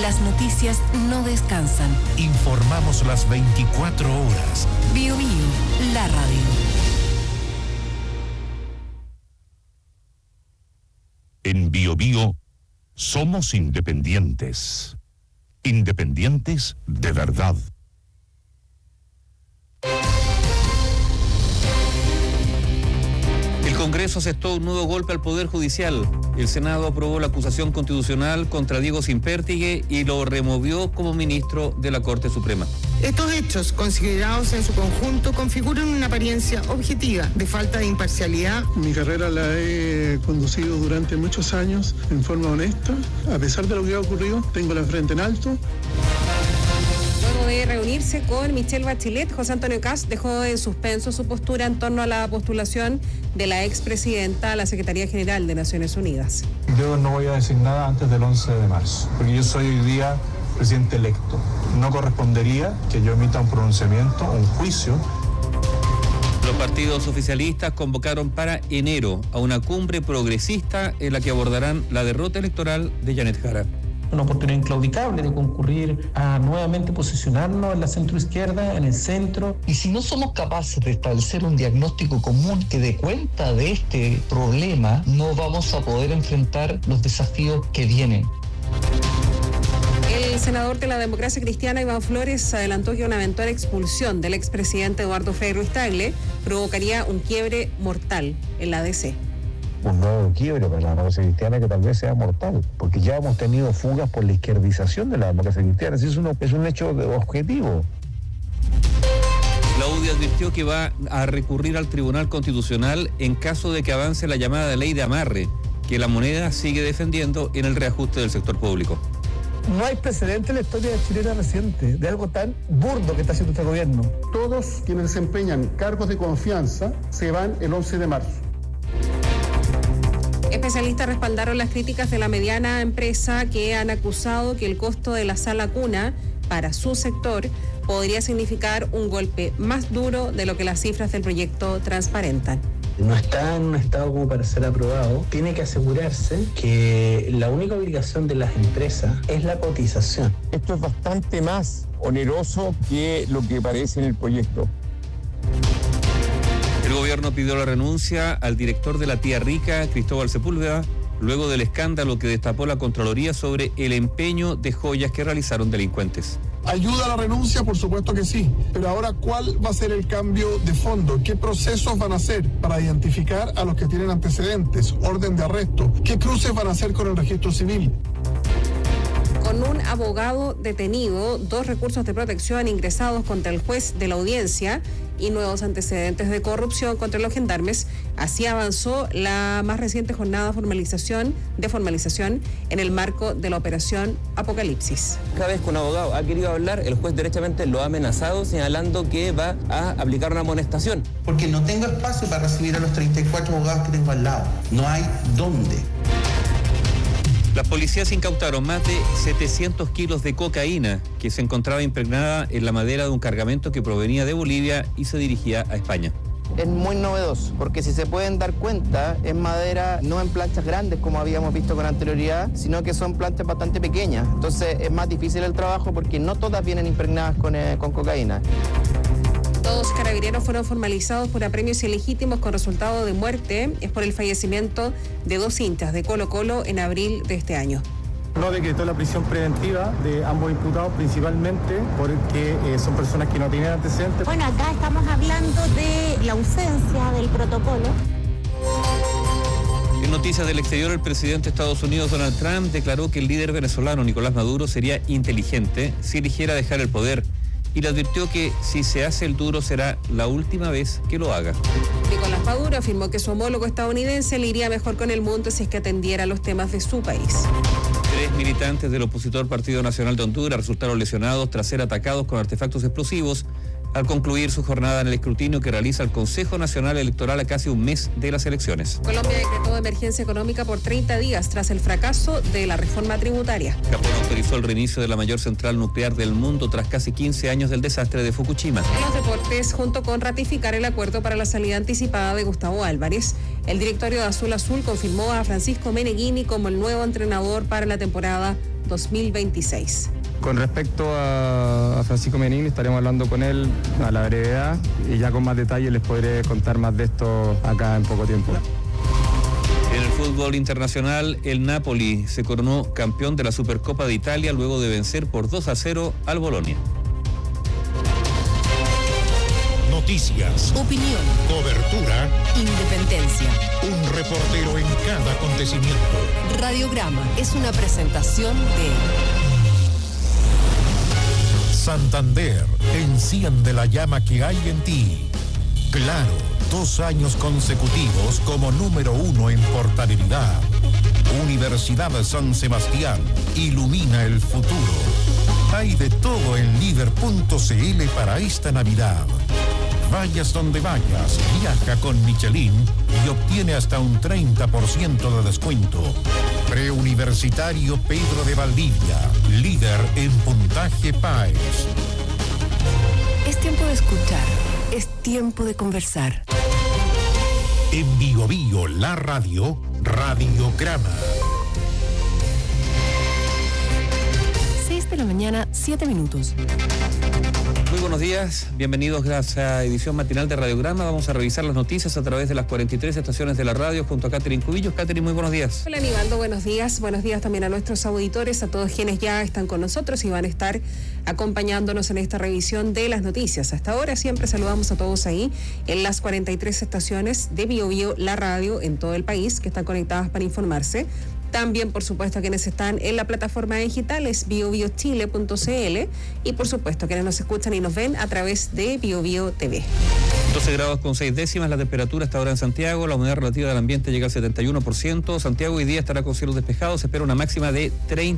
Las noticias no descansan. Informamos las 24 horas. Bio Bio, la radio. En Bio Bio somos independientes. Independientes de verdad. El Congreso asestó un nuevo golpe al Poder Judicial. El Senado aprobó la acusación constitucional contra Diego Sínpertigue y lo removió como ministro de la Corte Suprema. Estos hechos, considerados en su conjunto, configuran una apariencia objetiva de falta de imparcialidad. Mi carrera la he conducido durante muchos años en forma honesta. A pesar de lo que ha ocurrido, tengo la frente en alto. Luego de reunirse con Michelle Bachelet, José Antonio Kast dejó en suspenso su postura en torno a la postulación de la expresidenta a la Secretaría General de Naciones Unidas. Yo no voy a decir nada antes del 11 de marzo, porque yo soy hoy día presidente electo. No correspondería que yo emita un pronunciamiento, un juicio. Los partidos oficialistas convocaron para enero a una cumbre progresista en la que abordarán la derrota electoral de Janet Jara. Una oportunidad inclaudicable de concurrir a nuevamente posicionarnos en la centroizquierda, en el centro. Y si no somos capaces de establecer un diagnóstico común que dé cuenta de este problema, no vamos a poder enfrentar los desafíos que vienen. El senador de la Democracia Cristiana, Iván Flores, adelantó que una eventual expulsión del expresidente Eduardo Frei Ruiz-Tagle provocaría un quiebre mortal en la ADC. Un nuevo quiebre para la democracia cristiana que tal vez sea mortal, porque ya hemos tenido fugas por la izquierdización de la democracia cristiana. Así es un hecho objetivo. La UDI advirtió que va a recurrir al Tribunal Constitucional en caso de que avance la llamada ley de amarre, que la moneda sigue defendiendo en el reajuste del sector público. No hay precedente en la historia chilena reciente de algo tan burdo que está haciendo este gobierno. Todos quienes desempeñan cargos de confianza se van el 11 de marzo. Especialistas respaldaron las críticas de la mediana empresa que han acusado que el costo de la sala cuna para su sector podría significar un golpe más duro de lo que las cifras del proyecto transparentan. No está en un estado como para ser aprobado. Tiene que asegurarse que la única obligación de las empresas es la cotización. Esto es bastante más oneroso que lo que parece en el proyecto. El gobierno pidió la renuncia al director de la Tía Rica, Cristóbal Sepúlveda, luego del escándalo que destapó la Contraloría sobre el empeño de joyas que realizaron delincuentes. ¿Ayuda a la renuncia? Por supuesto que sí. Pero ahora, ¿cuál va a ser el cambio de fondo? ¿Qué procesos van a hacer para identificar a los que tienen antecedentes, orden de arresto? ¿Qué cruces van a hacer con el registro civil? Con un abogado detenido, 2 recursos de protección ingresados contra el juez de la audiencia y nuevos antecedentes de corrupción contra los gendarmes, así avanzó la más reciente jornada de formalización en el marco de la operación Apocalipsis. Cada vez que un abogado ha querido hablar, el juez derechamente lo ha amenazado, señalando que va a aplicar una amonestación. Porque no tengo espacio para recibir a los 34 abogados que tengo al lado. No hay dónde. Las policías incautaron más de 700 kilos de cocaína que se encontraba impregnada en la madera de un cargamento que provenía de Bolivia y se dirigía a España. Es muy novedoso, porque si se pueden dar cuenta, es madera no en planchas grandes como habíamos visto con anterioridad, sino que son planchas bastante pequeñas. Entonces es más difícil el trabajo porque no todas vienen impregnadas con cocaína. 2 carabineros fueron formalizados por apremios ilegítimos con resultado de muerte. Es por el fallecimiento de 2 hinchas de Colo-Colo en abril de este año. No decretó la prisión preventiva de ambos imputados, principalmente porque son personas que no tienen antecedentes. Bueno, acá estamos hablando de la ausencia del protocolo. En noticias del exterior, el presidente de Estados Unidos, Donald Trump, declaró que el líder venezolano Nicolás Maduro sería inteligente si eligiera dejar el poder, y le advirtió que si se hace el duro será la última vez que lo haga. Nicolás Maduro afirmó que su homólogo estadounidense le iría mejor con el mundo si es que atendiera los temas de su país. 3 militantes del opositor Partido Nacional de Honduras resultaron lesionados tras ser atacados con artefactos explosivos al concluir su jornada en el escrutinio que realiza el Consejo Nacional Electoral a casi un mes de las elecciones. Colombia decretó emergencia económica por 30 días tras el fracaso de la reforma tributaria. Japón autorizó el reinicio de la mayor central nuclear del mundo tras casi 15 años del desastre de Fukushima. En los deportes, junto con ratificar el acuerdo para la salida anticipada de Gustavo Álvarez, el directorio de Azul Azul confirmó a Francisco Meneghini como el nuevo entrenador para la temporada 2026. Con respecto a Francisco Meneghini, estaremos hablando con él a la brevedad y ya con más detalle les podré contar más de esto acá en poco tiempo. En el fútbol internacional, el Napoli se coronó campeón de la Supercopa de Italia luego de vencer por 2-0 al Bolonia. Noticias, opinión, cobertura, independencia. Un reportero en cada acontecimiento. Radiograma es una presentación de Santander, enciende la llama que hay en ti. Claro, 2 años consecutivos como número 1 en portabilidad. Universidad San Sebastián, ilumina el futuro. Hay de todo en líder.cl para esta Navidad. Vayas donde vayas, viaja con Michelin y obtiene hasta un 30% de descuento. Preuniversitario Pedro de Valdivia, líder en puntaje PAES. Es tiempo de escuchar, es tiempo de conversar. En Bio Bio, la radio, Radiograma. 6 de la mañana, 7 minutos. Muy buenos días, bienvenidos a esta edición matinal de Radiograma. Vamos a revisar las noticias a través de las 43 estaciones de la radio junto a Catherine Cubillos. Catherine, muy buenos días. Hola Aníbaldo, buenos días. Buenos días también a nuestros auditores, a todos quienes ya están con nosotros y van a estar acompañándonos en esta revisión de las noticias. Hasta ahora siempre saludamos a todos ahí en las 43 estaciones de Bio Bio, la radio en todo el país que están conectadas para informarse. También, por supuesto, quienes están en la plataforma digital es biobiochile.cl y, por supuesto, quienes nos escuchan y nos ven a través de Bio Bio TV. 12 grados con 6 décimas, la temperatura hasta ahora en Santiago, la humedad relativa del ambiente llega al 71%. Santiago hoy día estará con cielos despejados, se espera una máxima de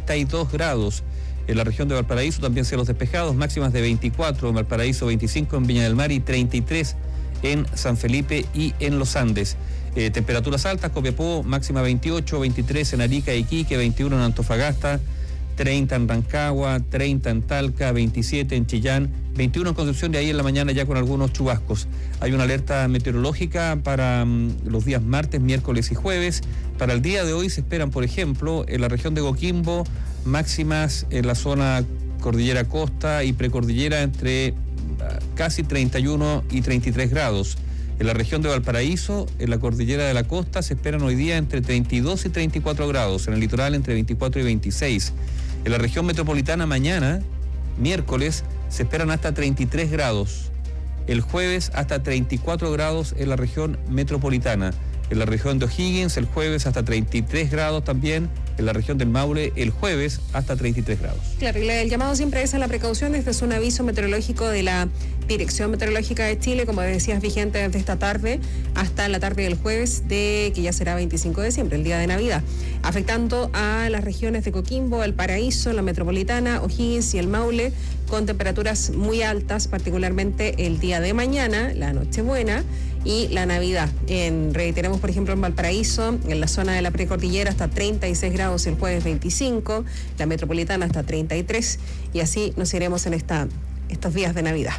32 grados. En la región de Valparaíso también cielos despejados, máximas de 24 en Valparaíso, 25 en Viña del Mar y 33 en San Felipe y en Los Andes. Temperaturas altas, Copiapó, máxima 28, 23 en Arica y Iquique, 21 en Antofagasta, 30 en Rancagua, 30 en Talca, 27 en Chillán, 21 en Concepción, de ahí en la mañana ya con algunos chubascos. Hay una alerta meteorológica para los días martes, miércoles y jueves. Para el día de hoy se esperan, por ejemplo, en la región de Coquimbo, máximas en la zona cordillera costa y precordillera entre casi 31 y 33 grados. En la región de Valparaíso, en la cordillera de la costa, se esperan hoy día entre 32 y 34 grados. En el litoral, entre 24 y 26. En la región metropolitana, mañana, miércoles, se esperan hasta 33 grados. El jueves, hasta 34 grados en la región metropolitana. En la región de O'Higgins, el jueves, hasta 33 grados también. En la región del Maule, el jueves, hasta 33 grados. Claro, y el llamado siempre es a la precaución. Este es un aviso meteorológico de la Dirección Meteorológica de Chile, como decías, vigente desde esta tarde hasta la tarde del jueves, que ya será 25 de diciembre, el día de Navidad, afectando a las regiones de Coquimbo, Valparaíso, la metropolitana, O'Higgins y el Maule, con temperaturas muy altas, particularmente el día de mañana, la Nochebuena y la Navidad. Reiteramos, por ejemplo, en Valparaíso, en la zona de la precordillera hasta 36 grados el jueves 25, la metropolitana hasta 33, y así nos iremos en estos días de Navidad.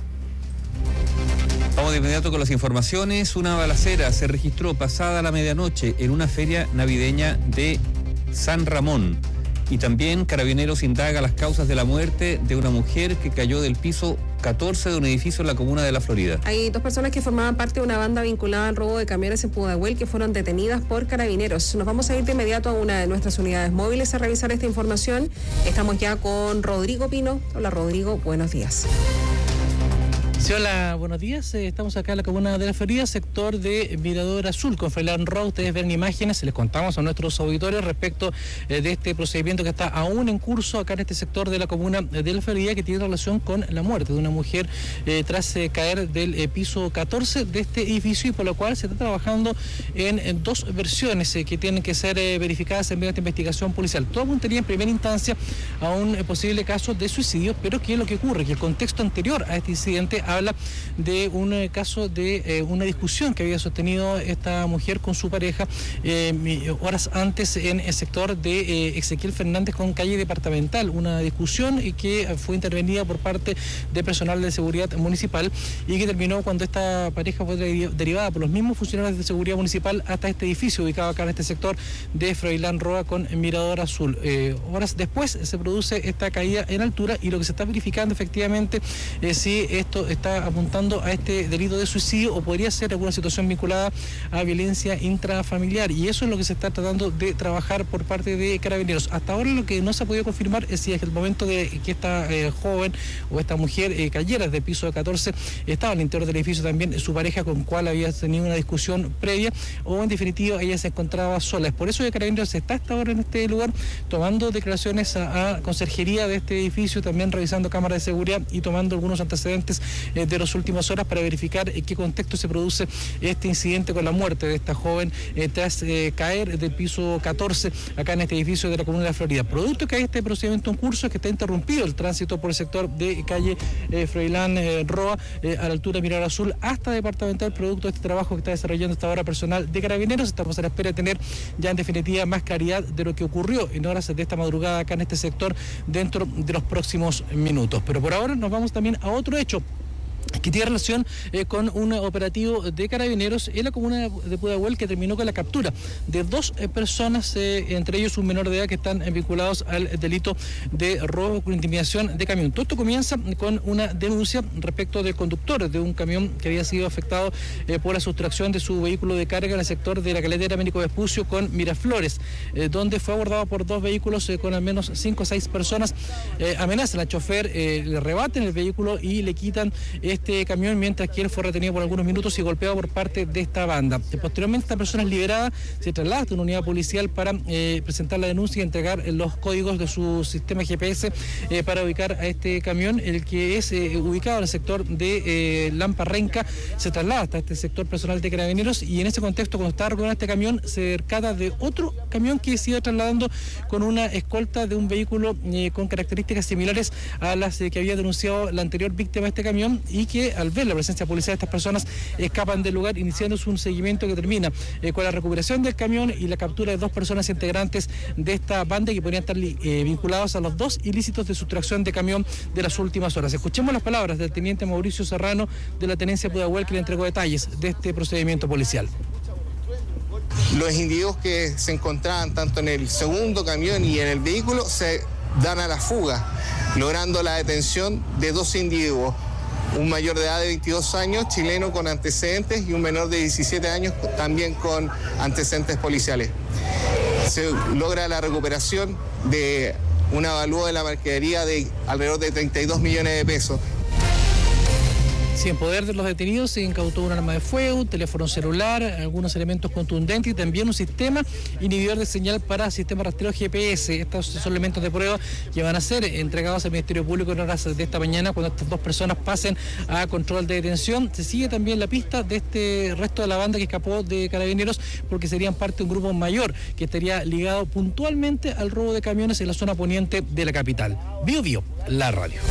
Vamos de inmediato con las informaciones. Una balacera se registró pasada la medianoche en una feria navideña de San Ramón. Y también Carabineros indaga las causas de la muerte de una mujer que cayó del piso 14 de un edificio en la comuna de La Florida. Hay 2 personas que formaban parte de una banda vinculada al robo de camiones en Pudahuel que fueron detenidas por Carabineros. Nos vamos a ir de inmediato a una de nuestras unidades móviles a revisar esta información. Estamos ya con Rodrigo Pino. Hola Rodrigo, buenos días. Sí, hola, buenos días. Estamos acá en la comuna de La Florida, sector de Mirador Azul, con Froilán Roa. Ustedes ven imágenes, les contamos a nuestros auditores respecto de este procedimiento que está aún en curso acá en este sector de la comuna de La Florida, que tiene relación con la muerte de una mujer tras caer del piso 14 de este edificio, y por lo cual se está trabajando en 2 versiones que tienen que ser verificadas en medio de esta investigación policial. Todo apuntaría en primera instancia a un posible caso de suicidio, pero ¿qué es lo que ocurre? Que el contexto anterior a este incidente habla de un caso de una discusión que había sostenido esta mujer con su pareja horas antes en el sector de Ezequiel Fernández con calle Departamental, una discusión que fue intervenida por parte de personal de seguridad municipal y que terminó cuando esta pareja fue derivada por los mismos funcionarios de seguridad municipal hasta este edificio ubicado acá en este sector de Froilán Roa con Mirador Azul. Horas después se produce esta caída en altura y lo que se está verificando efectivamente es si esto está apuntando a este delito de suicidio o podría ser alguna situación vinculada a violencia intrafamiliar, y eso es lo que se está tratando de trabajar por parte de Carabineros. Hasta ahora lo que no se ha podido confirmar es si es el momento de que esta joven o esta mujer cayera de piso 14 estaba al interior del edificio también su pareja con cual había tenido una discusión previa, o en definitiva ella se encontraba sola. Es por eso que Carabineros está hasta ahora en este lugar tomando declaraciones a conserjería de este edificio, también revisando cámaras de seguridad y tomando algunos antecedentes de las últimas horas para verificar en qué contexto se produce este incidente con la muerte de esta joven tras caer del piso 14 acá en este edificio de la Comuna de Florida. Producto que hay este procedimiento en curso es que está interrumpido el tránsito por el sector de calle Froilán Roa a la altura de Mirador Azul hasta Departamental, producto de este trabajo que está desarrollando hasta ahora personal de Carabineros. Estamos a la espera de tener ya en definitiva más claridad de lo que ocurrió en horas de esta madrugada acá en este sector dentro de los próximos minutos. Pero por ahora nos vamos también a otro hecho que tiene relación con un operativo de Carabineros en la comuna de Pudahuel que terminó con la captura de 2 personas, entre ellos un menor de edad, que están vinculados al delito de robo con intimidación de camión. Todo esto comienza con una denuncia respecto del conductor de un camión que había sido afectado por la sustracción de su vehículo de carga en el sector de la Caleta Américo Vespucio con Miraflores, donde fue abordado por 2 vehículos con al menos 5 o 6 personas. Amenazan al chofer, le rebaten el vehículo y le quitan este camión, mientras que él fue retenido por algunos minutos y golpeado por parte de esta banda. Posteriormente, esta persona es liberada, se traslada a una unidad policial para presentar la denuncia y entregar los códigos de su sistema GPS para ubicar a este camión, el que es ubicado en el sector de Lamparrenca. Se traslada hasta este sector personal de Carabineros y en ese contexto, cuando estaba recordando este camión, se percata de otro camión que se iba trasladando con una escolta de un vehículo con características similares a las que había denunciado la anterior víctima de este camión, y que al ver la presencia policial de estas personas escapan del lugar, iniciándose un seguimiento que termina con la recuperación del camión y la captura de 2 personas integrantes de esta banda que podrían estar vinculados a los 2 ilícitos de sustracción de camión de las últimas horas. Escuchemos las palabras del teniente Mauricio Serrano de la Tenencia Pudahuel, que le entregó detalles de este procedimiento policial. Los individuos que se encontraban tanto en el segundo camión y en el vehículo se dan a la fuga, logrando la detención de 2 individuos. Un mayor de edad de 22 años, chileno con antecedentes, y un menor de 17 años también con antecedentes policiales. Se logra la recuperación de un avalúo de la mercadería de alrededor de 32 millones de pesos. Sí, en poder de los detenidos se incautó un arma de fuego, un teléfono celular, algunos elementos contundentes y también un sistema inhibidor de señal para sistema rastreo GPS. Estos son elementos de prueba que van a ser entregados al Ministerio Público en horas de esta mañana, cuando estas 2 personas pasen a control de detención. Se sigue también la pista de este resto de la banda que escapó de Carabineros, porque serían parte de un grupo mayor que estaría ligado puntualmente al robo de camiones en la zona poniente de la capital. Bio Bio, la radio.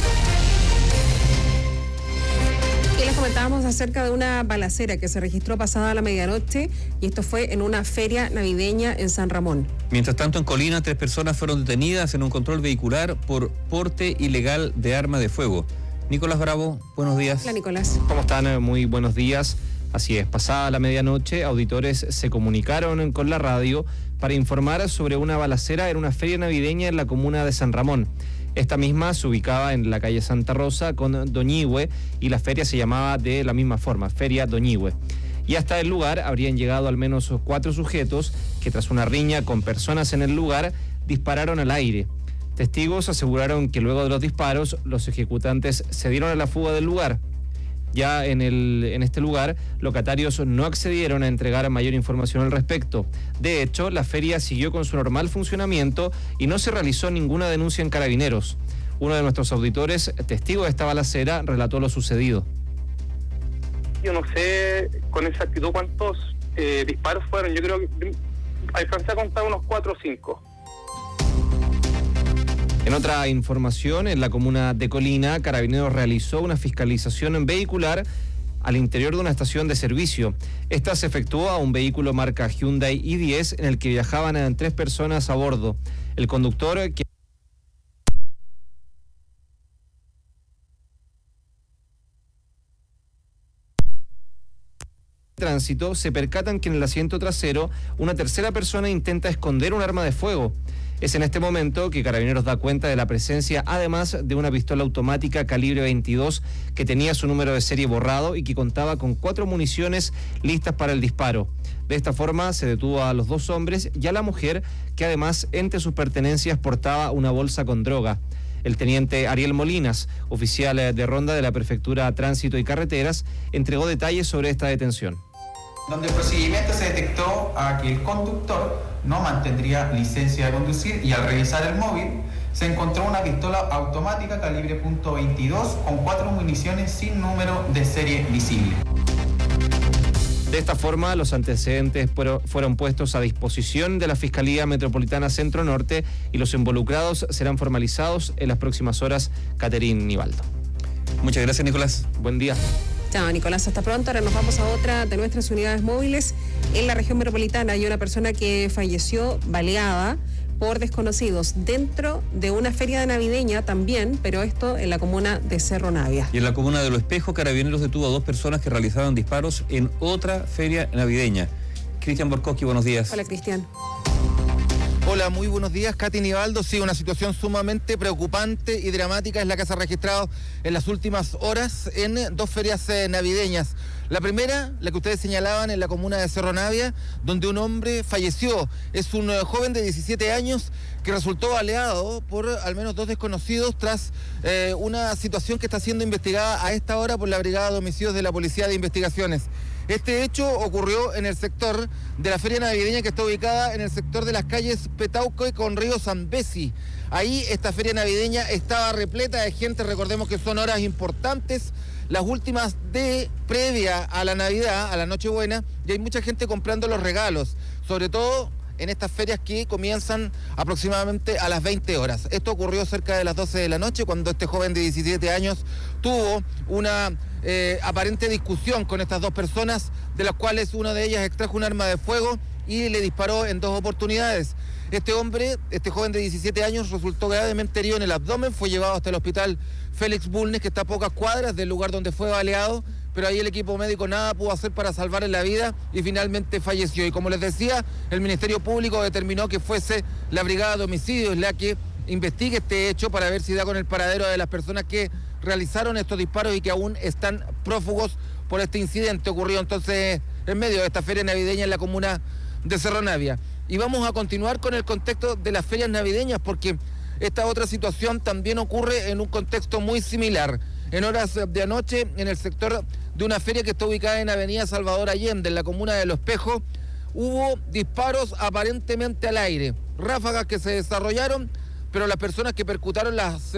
Y les comentábamos acerca de una balacera que se registró pasada la medianoche, y esto fue en una feria navideña en San Ramón. Mientras tanto, en Colina, 3 personas fueron detenidas en un control vehicular por porte ilegal de arma de fuego. Nicolás Bravo, buenos días. Hola, Nicolás. ¿Cómo están? Muy buenos días. Así es, pasada la medianoche, auditores se comunicaron con la radio para informar sobre una balacera en una feria navideña en la comuna de San Ramón. Esta misma se ubicaba en la calle Santa Rosa con Doñihue, y la feria se llamaba de la misma forma, Feria Doñihue. Y hasta el lugar habrían llegado al menos 4 sujetos que, tras una riña con personas en el lugar, dispararon al aire. Testigos aseguraron que luego de los disparos, los ejecutantes se dieron a la fuga del lugar. Ya en este lugar, locatarios no accedieron a entregar mayor información al respecto. De hecho, la feria siguió con su normal funcionamiento y no se realizó ninguna denuncia en Carabineros. Uno de nuestros auditores, testigo de esta balacera, relató lo sucedido. Yo no sé con exactitud cuántos disparos fueron. Yo creo que alcancé a contar unos 4 o 5. En otra información, en la comuna de Colina, Carabineros realizó una fiscalización vehicular al interior de una estación de servicio. Esta se efectuó a un vehículo marca Hyundai i10 en el que viajaban 3 personas a bordo. El conductor, que tránsito, se percatan que en el asiento trasero una tercera persona intenta esconder un arma de fuego. Es en este momento que Carabineros da cuenta de la presencia, además de una pistola automática calibre 22 que tenía su número de serie borrado y que contaba con 4 municiones listas para el disparo. De esta forma se detuvo a los 2 hombres y a la mujer, que además entre sus pertenencias portaba una bolsa con droga. El teniente Ariel Molinas, oficial de ronda de la Prefectura Tránsito y Carreteras, entregó detalles sobre esta detención. Donde el procedimiento se detectó a que el conductor no mantendría licencia de conducir y al revisar el móvil se encontró una pistola automática calibre .22 con 4 municiones sin número de serie visible. De esta forma, los antecedentes fueron puestos a disposición de la Fiscalía Metropolitana Centro Norte y los involucrados serán formalizados en las próximas horas. Caterín Nivaldo. Muchas gracias, Nicolás. Buen día. Chao, Nicolás, hasta pronto. Ahora nos vamos a otra de nuestras unidades móviles. En la región metropolitana hay una persona que falleció baleada por desconocidos dentro de una feria navideña también, pero esto en la comuna de Cerro Navia. Y en la comuna de Los Espejos, Carabineros detuvo a 2 personas que realizaban disparos en otra feria navideña. Cristian Borkowski, buenos días. Hola, Cristian. Hola, muy buenos días, Katy Nivaldo. Sí, una situación sumamente preocupante y dramática es la que se ha registrado en las últimas horas en 2 ferias navideñas. La primera, la que ustedes señalaban, en la comuna de Cerro Navia, donde un hombre falleció. Es un joven de 17 años que resultó baleado por al menos 2 desconocidos tras una situación que está siendo investigada a esta hora por la Brigada de Homicidios de la Policía de Investigaciones. Este hecho ocurrió en el sector de la feria navideña que está ubicada en el sector de las calles Petauco con Río Zambesi. Ahí esta feria navideña estaba repleta de gente, recordemos que son horas importantes, las últimas previa a la Navidad, a la Nochebuena, y hay mucha gente comprando los regalos, sobre todo en estas ferias que comienzan aproximadamente a las 20 horas. Esto ocurrió cerca de las 12 de la noche cuando este joven de 17 años tuvo una aparente discusión con estas 2 personas, de las cuales una de ellas extrajo un arma de fuego y le disparó en 2 oportunidades. Este joven de 17 años resultó gravemente herido en el abdomen, fue llevado hasta el hospital Félix Bulnes, que está a pocas cuadras del lugar donde fue baleado, pero ahí el equipo médico nada pudo hacer para salvarle la vida y finalmente falleció. Y como les decía, el Ministerio Público determinó que fuese la Brigada de Homicidios la que investigue este hecho para ver si da con el paradero de las personas que realizaron estos disparos y que aún están prófugos por este incidente ocurrido entonces en medio de esta feria navideña en la comuna de Cerro Navia. Y vamos a continuar con el contexto de las ferias navideñas porque esta otra situación también ocurre en un contexto muy similar. En horas de anoche, en el sector de una feria que está ubicada en Avenida Salvador Allende, en la comuna de Los Espejos, hubo disparos aparentemente al aire, ráfagas que se desarrollaron, pero las personas que percutaron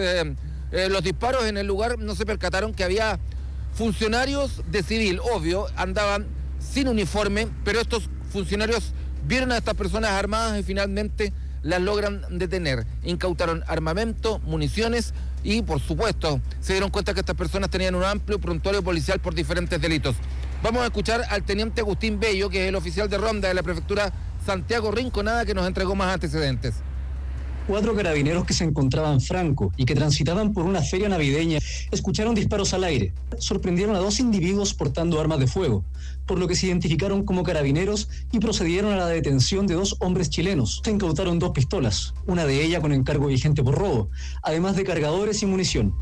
los disparos en el lugar no se percataron que había funcionarios de civil, obvio, andaban sin uniforme, pero estos funcionarios vieron a estas personas armadas y finalmente las logran detener. Incautaron armamento, municiones y, por supuesto, se dieron cuenta que estas personas tenían un amplio prontuario policial por diferentes delitos. Vamos a escuchar al teniente Agustín Bello, que es el oficial de ronda de la prefectura Santiago Rinconada, que nos entregó más antecedentes. 4 carabineros que se encontraban en Franco y que transitaban por una feria navideña escucharon disparos al aire. Sorprendieron a 2 individuos portando armas de fuego, por lo que se identificaron como carabineros y procedieron a la detención de 2 hombres chilenos. Se incautaron 2 pistolas, una de ellas con encargo vigente por robo, además de cargadores y munición.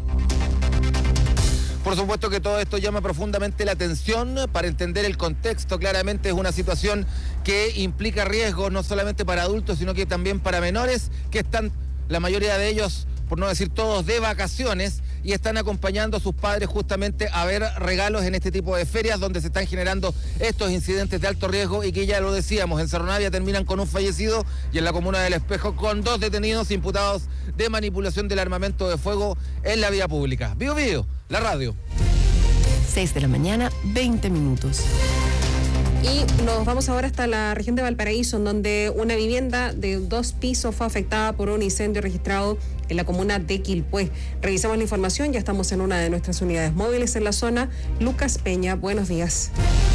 Por supuesto que todo esto llama profundamente la atención para entender el contexto. Claramente es una situación que implica riesgos no solamente para adultos, sino que también para menores que están, la mayoría de ellos, por no decir todos, de vacaciones y están acompañando a sus padres justamente a ver regalos en este tipo de ferias donde se están generando estos incidentes de alto riesgo y que ya lo decíamos, en Cerro Navia terminan con un fallecido y en la comuna del Espejo con 2 detenidos imputados de manipulación del armamento de fuego en la vía pública. Bio Bio, la radio. 6 de la mañana, 20 minutos. Y nos vamos ahora hasta la región de Valparaíso, en donde una vivienda de 2 pisos fue afectada por un incendio registrado en la comuna de Quilpué. Revisamos la información, ya estamos en una de nuestras unidades móviles en la zona. Lucas Peña, buenos días.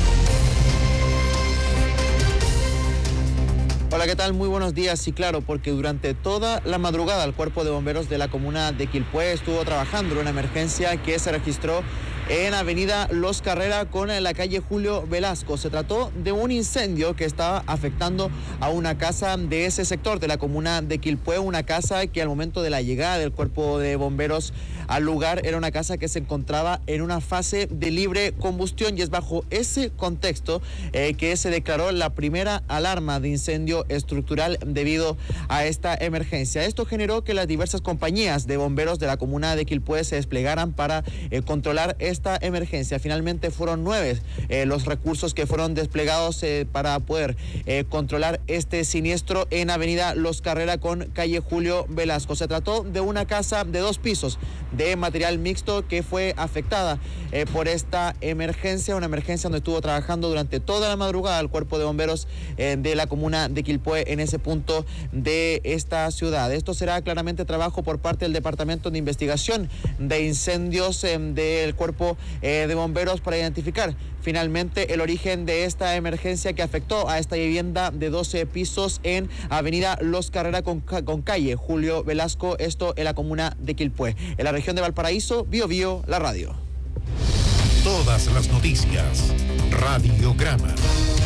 Hola, ¿qué tal? Muy buenos días. Sí, claro, porque durante toda la madrugada el Cuerpo de Bomberos de la comuna de Quilpué estuvo trabajando en una emergencia que se registró en Avenida Los Carrera con la calle Julio Velasco. Se trató de un incendio que estaba afectando a una casa de ese sector de la comuna de Quilpué, una casa que al momento de la llegada del Cuerpo de Bomberos al lugar era una casa que se encontraba en una fase de libre combustión, y es bajo ese contexto que se declaró la primera alarma de incendio estructural debido a esta emergencia. Esto generó que las diversas compañías de bomberos de la comuna de Quilpué se desplegaran para controlar esta emergencia. Finalmente fueron 9 los recursos que fueron desplegados para poder controlar este siniestro en Avenida Los Carrera con calle Julio Velasco. Se trató de una casa de 2 pisos de material mixto que fue afectada por esta emergencia, una emergencia donde estuvo trabajando durante toda la madrugada el Cuerpo de Bomberos de la comuna de Quilpué en ese punto de esta ciudad. Esto será claramente trabajo por parte del Departamento de Investigación de Incendios del Cuerpo de Bomberos para identificar finalmente el origen de esta emergencia que afectó a esta vivienda de 12 pisos en Avenida Los Carrera con calle Julio Velasco, esto en la comuna de Quilpué. En la región de Valparaíso, Bio, la radio. Todas las noticias, Radiograma.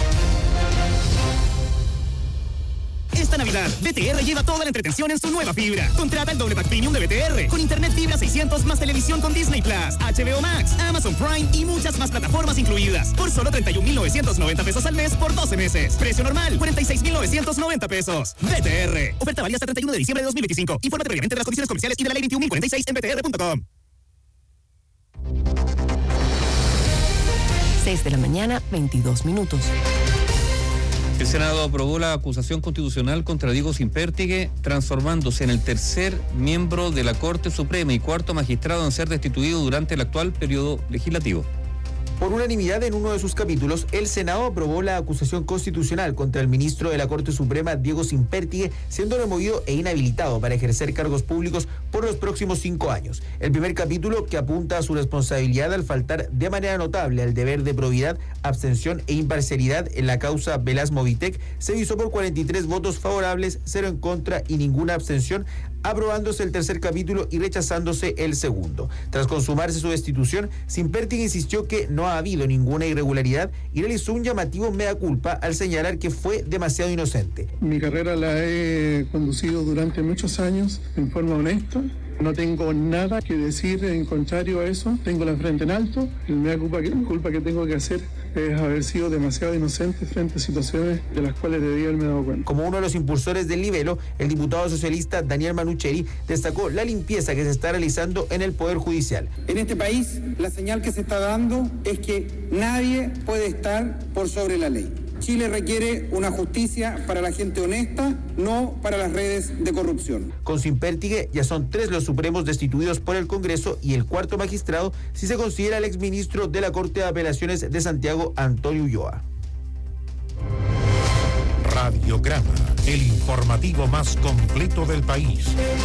Esta Navidad, BTR lleva toda la entretención en su nueva fibra. Contrata el doble pack premium de BTR con internet fibra 600 más televisión con Disney Plus, HBO Max, Amazon Prime y muchas más plataformas incluidas. Por solo 31.990 pesos al mes por 12 meses. Precio normal, 46.990 pesos. BTR. Oferta válida hasta 31 de diciembre de 2025. Infórmate previamente de las condiciones comerciales y de la ley 21.046 en btr.com. 6 de la mañana, 22 minutos. El Senado aprobó la acusación constitucional contra Diego Sínpertigue, transformándose en el tercer miembro de la Corte Suprema y cuarto magistrado en ser destituido durante el actual periodo legislativo. Por unanimidad en uno de sus capítulos, el Senado aprobó la acusación constitucional contra el ministro de la Corte Suprema, Diego Sínpertigue, siendo removido e inhabilitado para ejercer cargos públicos por los próximos 5 años. El primer capítulo, que apunta a su responsabilidad al faltar de manera notable al deber de probidad, abstención e imparcialidad en la causa Velasco-Vitec, se visó por 43 votos favorables, 0 en contra y ninguna abstención, aprobándose el tercer capítulo y rechazándose el segundo. Tras consumarse su destitución, Sínpertigue insistió que no ha habido ninguna irregularidad y realizó un llamativo mea culpa al señalar que fue demasiado inocente. Mi carrera la he conducido durante muchos años en forma honesta. No tengo nada que decir en contrario a eso. Tengo la frente en alto. El mea culpa que tengo que hacer es haber sido demasiado inocente frente a situaciones de las cuales debía haberme dado cuenta. Como uno de los impulsores del libelo, el diputado socialista Daniel Manucheri destacó la limpieza que se está realizando en el Poder Judicial. En este país, la señal que se está dando es que nadie puede estar por sobre la ley. Chile requiere una justicia para la gente honesta, no para las redes de corrupción. Con Sínpertigue ya son 3 los supremos destituidos por el Congreso y el cuarto magistrado si se considera al exministro de la Corte de Apelaciones de Santiago, Antonio Ulloa. Radiograma, el informativo más completo del país.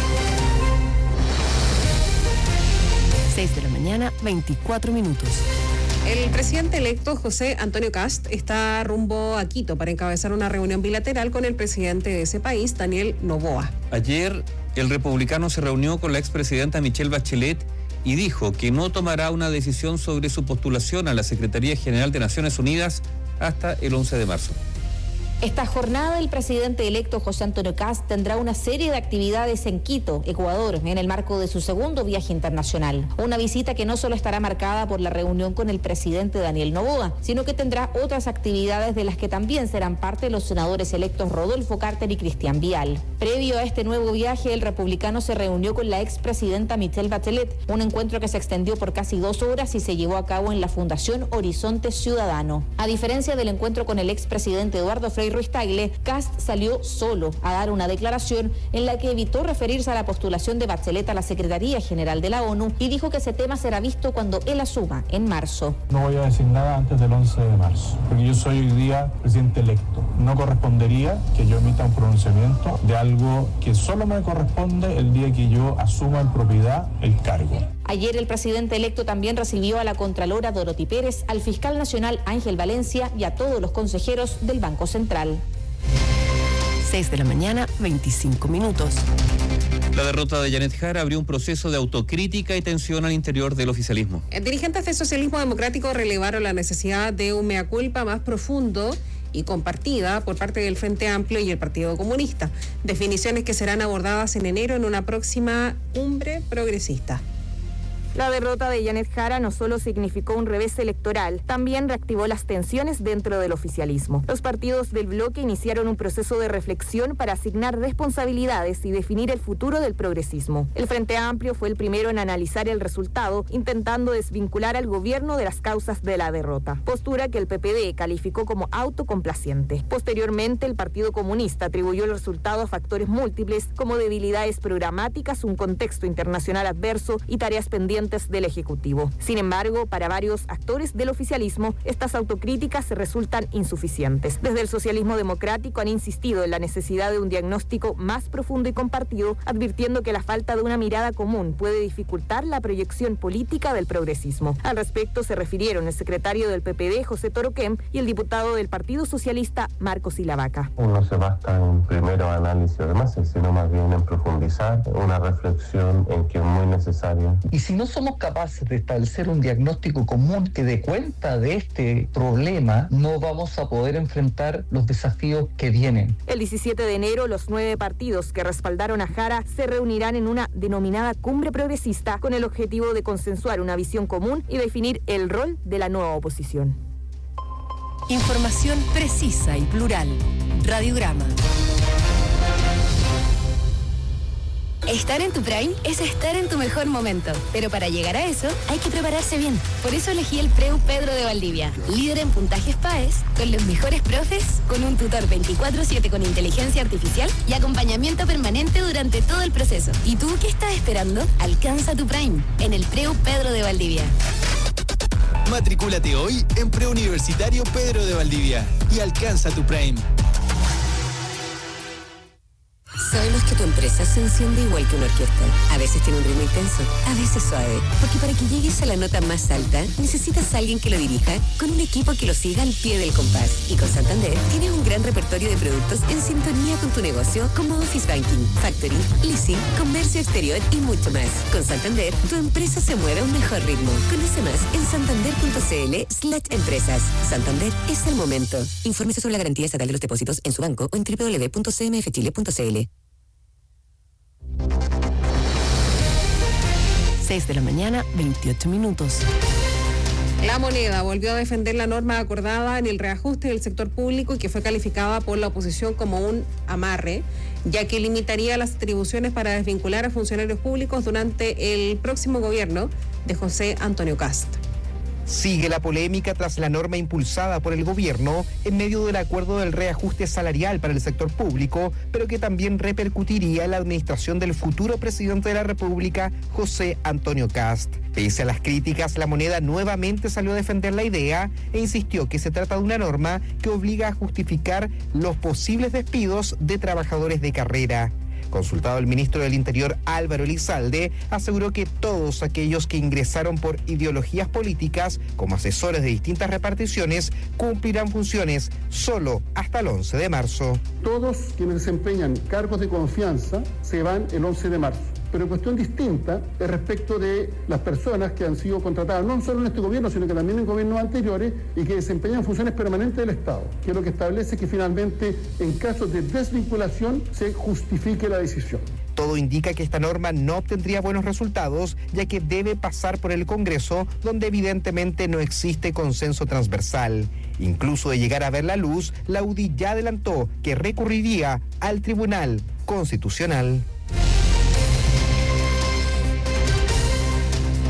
6 de la mañana, 24 minutos. El presidente electo José Antonio Kast está rumbo a Quito para encabezar una reunión bilateral con el presidente de ese país, Daniel Noboa. Ayer, el republicano se reunió con la expresidenta Michelle Bachelet y dijo que no tomará una decisión sobre su postulación a la Secretaría General de Naciones Unidas hasta el 11 de marzo. Esta jornada el presidente electo José Antonio Kast tendrá una serie de actividades en Quito, Ecuador, en el marco de su segundo viaje internacional. Una visita que no solo estará marcada por la reunión con el presidente Daniel Noboa, sino que tendrá otras actividades de las que también serán parte los senadores electos Rodolfo Carter y Cristian Vial. Previo a este nuevo viaje, el republicano se reunió con la expresidenta Michelle Bachelet, un encuentro que se extendió por casi 2 horas y se llevó a cabo en la Fundación Horizonte Ciudadano. A diferencia del encuentro con el expresidente Eduardo Frei Ruiz Tagle, Kast salió solo a dar una declaración en la que evitó referirse a la postulación de Bachelet a la Secretaría General de la ONU y dijo que ese tema será visto cuando él asuma en marzo. No voy a decir nada antes del 11 de marzo, porque yo soy hoy día presidente electo. No correspondería que yo emita un pronunciamiento de algo que solo me corresponde el día que yo asuma en propiedad el cargo. Ayer el presidente electo también recibió a la contralora Dorothy Pérez, al fiscal nacional Ángel Valencia y a todos los consejeros del Banco Central. 6 de la mañana, 25 minutos. La derrota de Janet Jara abrió un proceso de autocrítica y tensión al interior del oficialismo. Dirigentes del socialismo democrático relevaron la necesidad de un mea culpa más profundo y compartida por parte del Frente Amplio y el Partido Comunista. Definiciones que serán abordadas en enero en una próxima cumbre progresista. La derrota de Janet Jara no solo significó un revés electoral, también reactivó las tensiones dentro del oficialismo. Los partidos del bloque iniciaron un proceso de reflexión para asignar responsabilidades y definir el futuro del progresismo. El Frente Amplio fue el primero en analizar el resultado, intentando desvincular al gobierno de las causas de la derrota, postura que el PPD calificó como autocomplaciente. Posteriormente, el Partido Comunista atribuyó el resultado a factores múltiples como debilidades programáticas, un contexto internacional adverso y tareas pendientes del Ejecutivo. Sin embargo, para varios actores del oficialismo, estas autocríticas resultan insuficientes. Desde el socialismo democrático han insistido en la necesidad de un diagnóstico más profundo y compartido, advirtiendo que la falta de una mirada común puede dificultar la proyección política del progresismo. Al respecto se refirieron el secretario del PPD, José Toroquem, y el diputado del Partido Socialista, Marco Silavaca. No se basta en un primero análisis de bases, sino más bien en profundizar, una reflexión en que es muy necesaria. Y si no somos capaces de establecer un diagnóstico común que dé cuenta de este problema, no vamos a poder enfrentar los desafíos que vienen. El 17 de enero, los 9 partidos que respaldaron a Jara se reunirán en una denominada cumbre progresista con el objetivo de consensuar una visión común y definir el rol de la nueva oposición. Información precisa y plural. Radiograma. Estar en tu Prime es estar en tu mejor momento, pero para llegar a eso hay que prepararse bien. Por eso elegí el Preu Pedro de Valdivia, líder en puntajes PAES, con los mejores profes, con un tutor 24/7 con inteligencia artificial y acompañamiento permanente durante todo el proceso. ¿Y tú qué estás esperando? Alcanza tu Prime en el Preu Pedro de Valdivia. Matricúlate hoy en Preuniversitario Pedro de Valdivia y alcanza tu Prime. Sabemos que tu empresa se enciende igual que una orquesta. A veces tiene un ritmo intenso, a veces suave. Porque para que llegues a la nota más alta, necesitas a alguien que lo dirija con un equipo que lo siga al pie del compás. Y con Santander tienes un gran repertorio de productos en sintonía con tu negocio, como Office Banking, Factoring, Leasing, Comercio Exterior y mucho más. Con Santander, tu empresa se mueve a un mejor ritmo. Conoce más en santander.cl/empresas. Santander es el momento. Infórmese sobre la garantía estatal de los depósitos en su banco o en www.cmfchile.cl. 6 de la mañana, 28 minutos. La Moneda volvió a defender la norma acordada en el reajuste del sector público y que fue calificada por la oposición como un amarre, ya que limitaría las atribuciones para desvincular a funcionarios públicos durante el próximo gobierno de José Antonio Kast. Sigue la polémica tras la norma impulsada por el gobierno en medio del acuerdo del reajuste salarial para el sector público, pero que también repercutiría en la administración del futuro presidente de la República, José Antonio Kast. Pese a las críticas, La Moneda nuevamente salió a defender la idea e insistió que se trata de una norma que obliga a justificar los posibles despidos de trabajadores de carrera. Consultado el ministro del Interior, Álvaro Elizalde, aseguró que todos aquellos que ingresaron por ideologías políticas como asesores de distintas reparticiones cumplirán funciones solo hasta el 11 de marzo. Todos quienes desempeñan cargos de confianza se van el 11 de marzo. Pero cuestión distinta es respecto de las personas que han sido contratadas, no solo en este gobierno, sino que también en gobiernos anteriores y que desempeñan funciones permanentes del Estado, que es lo que establece que finalmente, en casos de desvinculación, se justifique la decisión. Todo indica que esta norma no obtendría buenos resultados, ya que debe pasar por el Congreso, donde evidentemente no existe consenso transversal. Incluso de llegar a ver la luz, la UDI ya adelantó que recurriría al Tribunal Constitucional. Y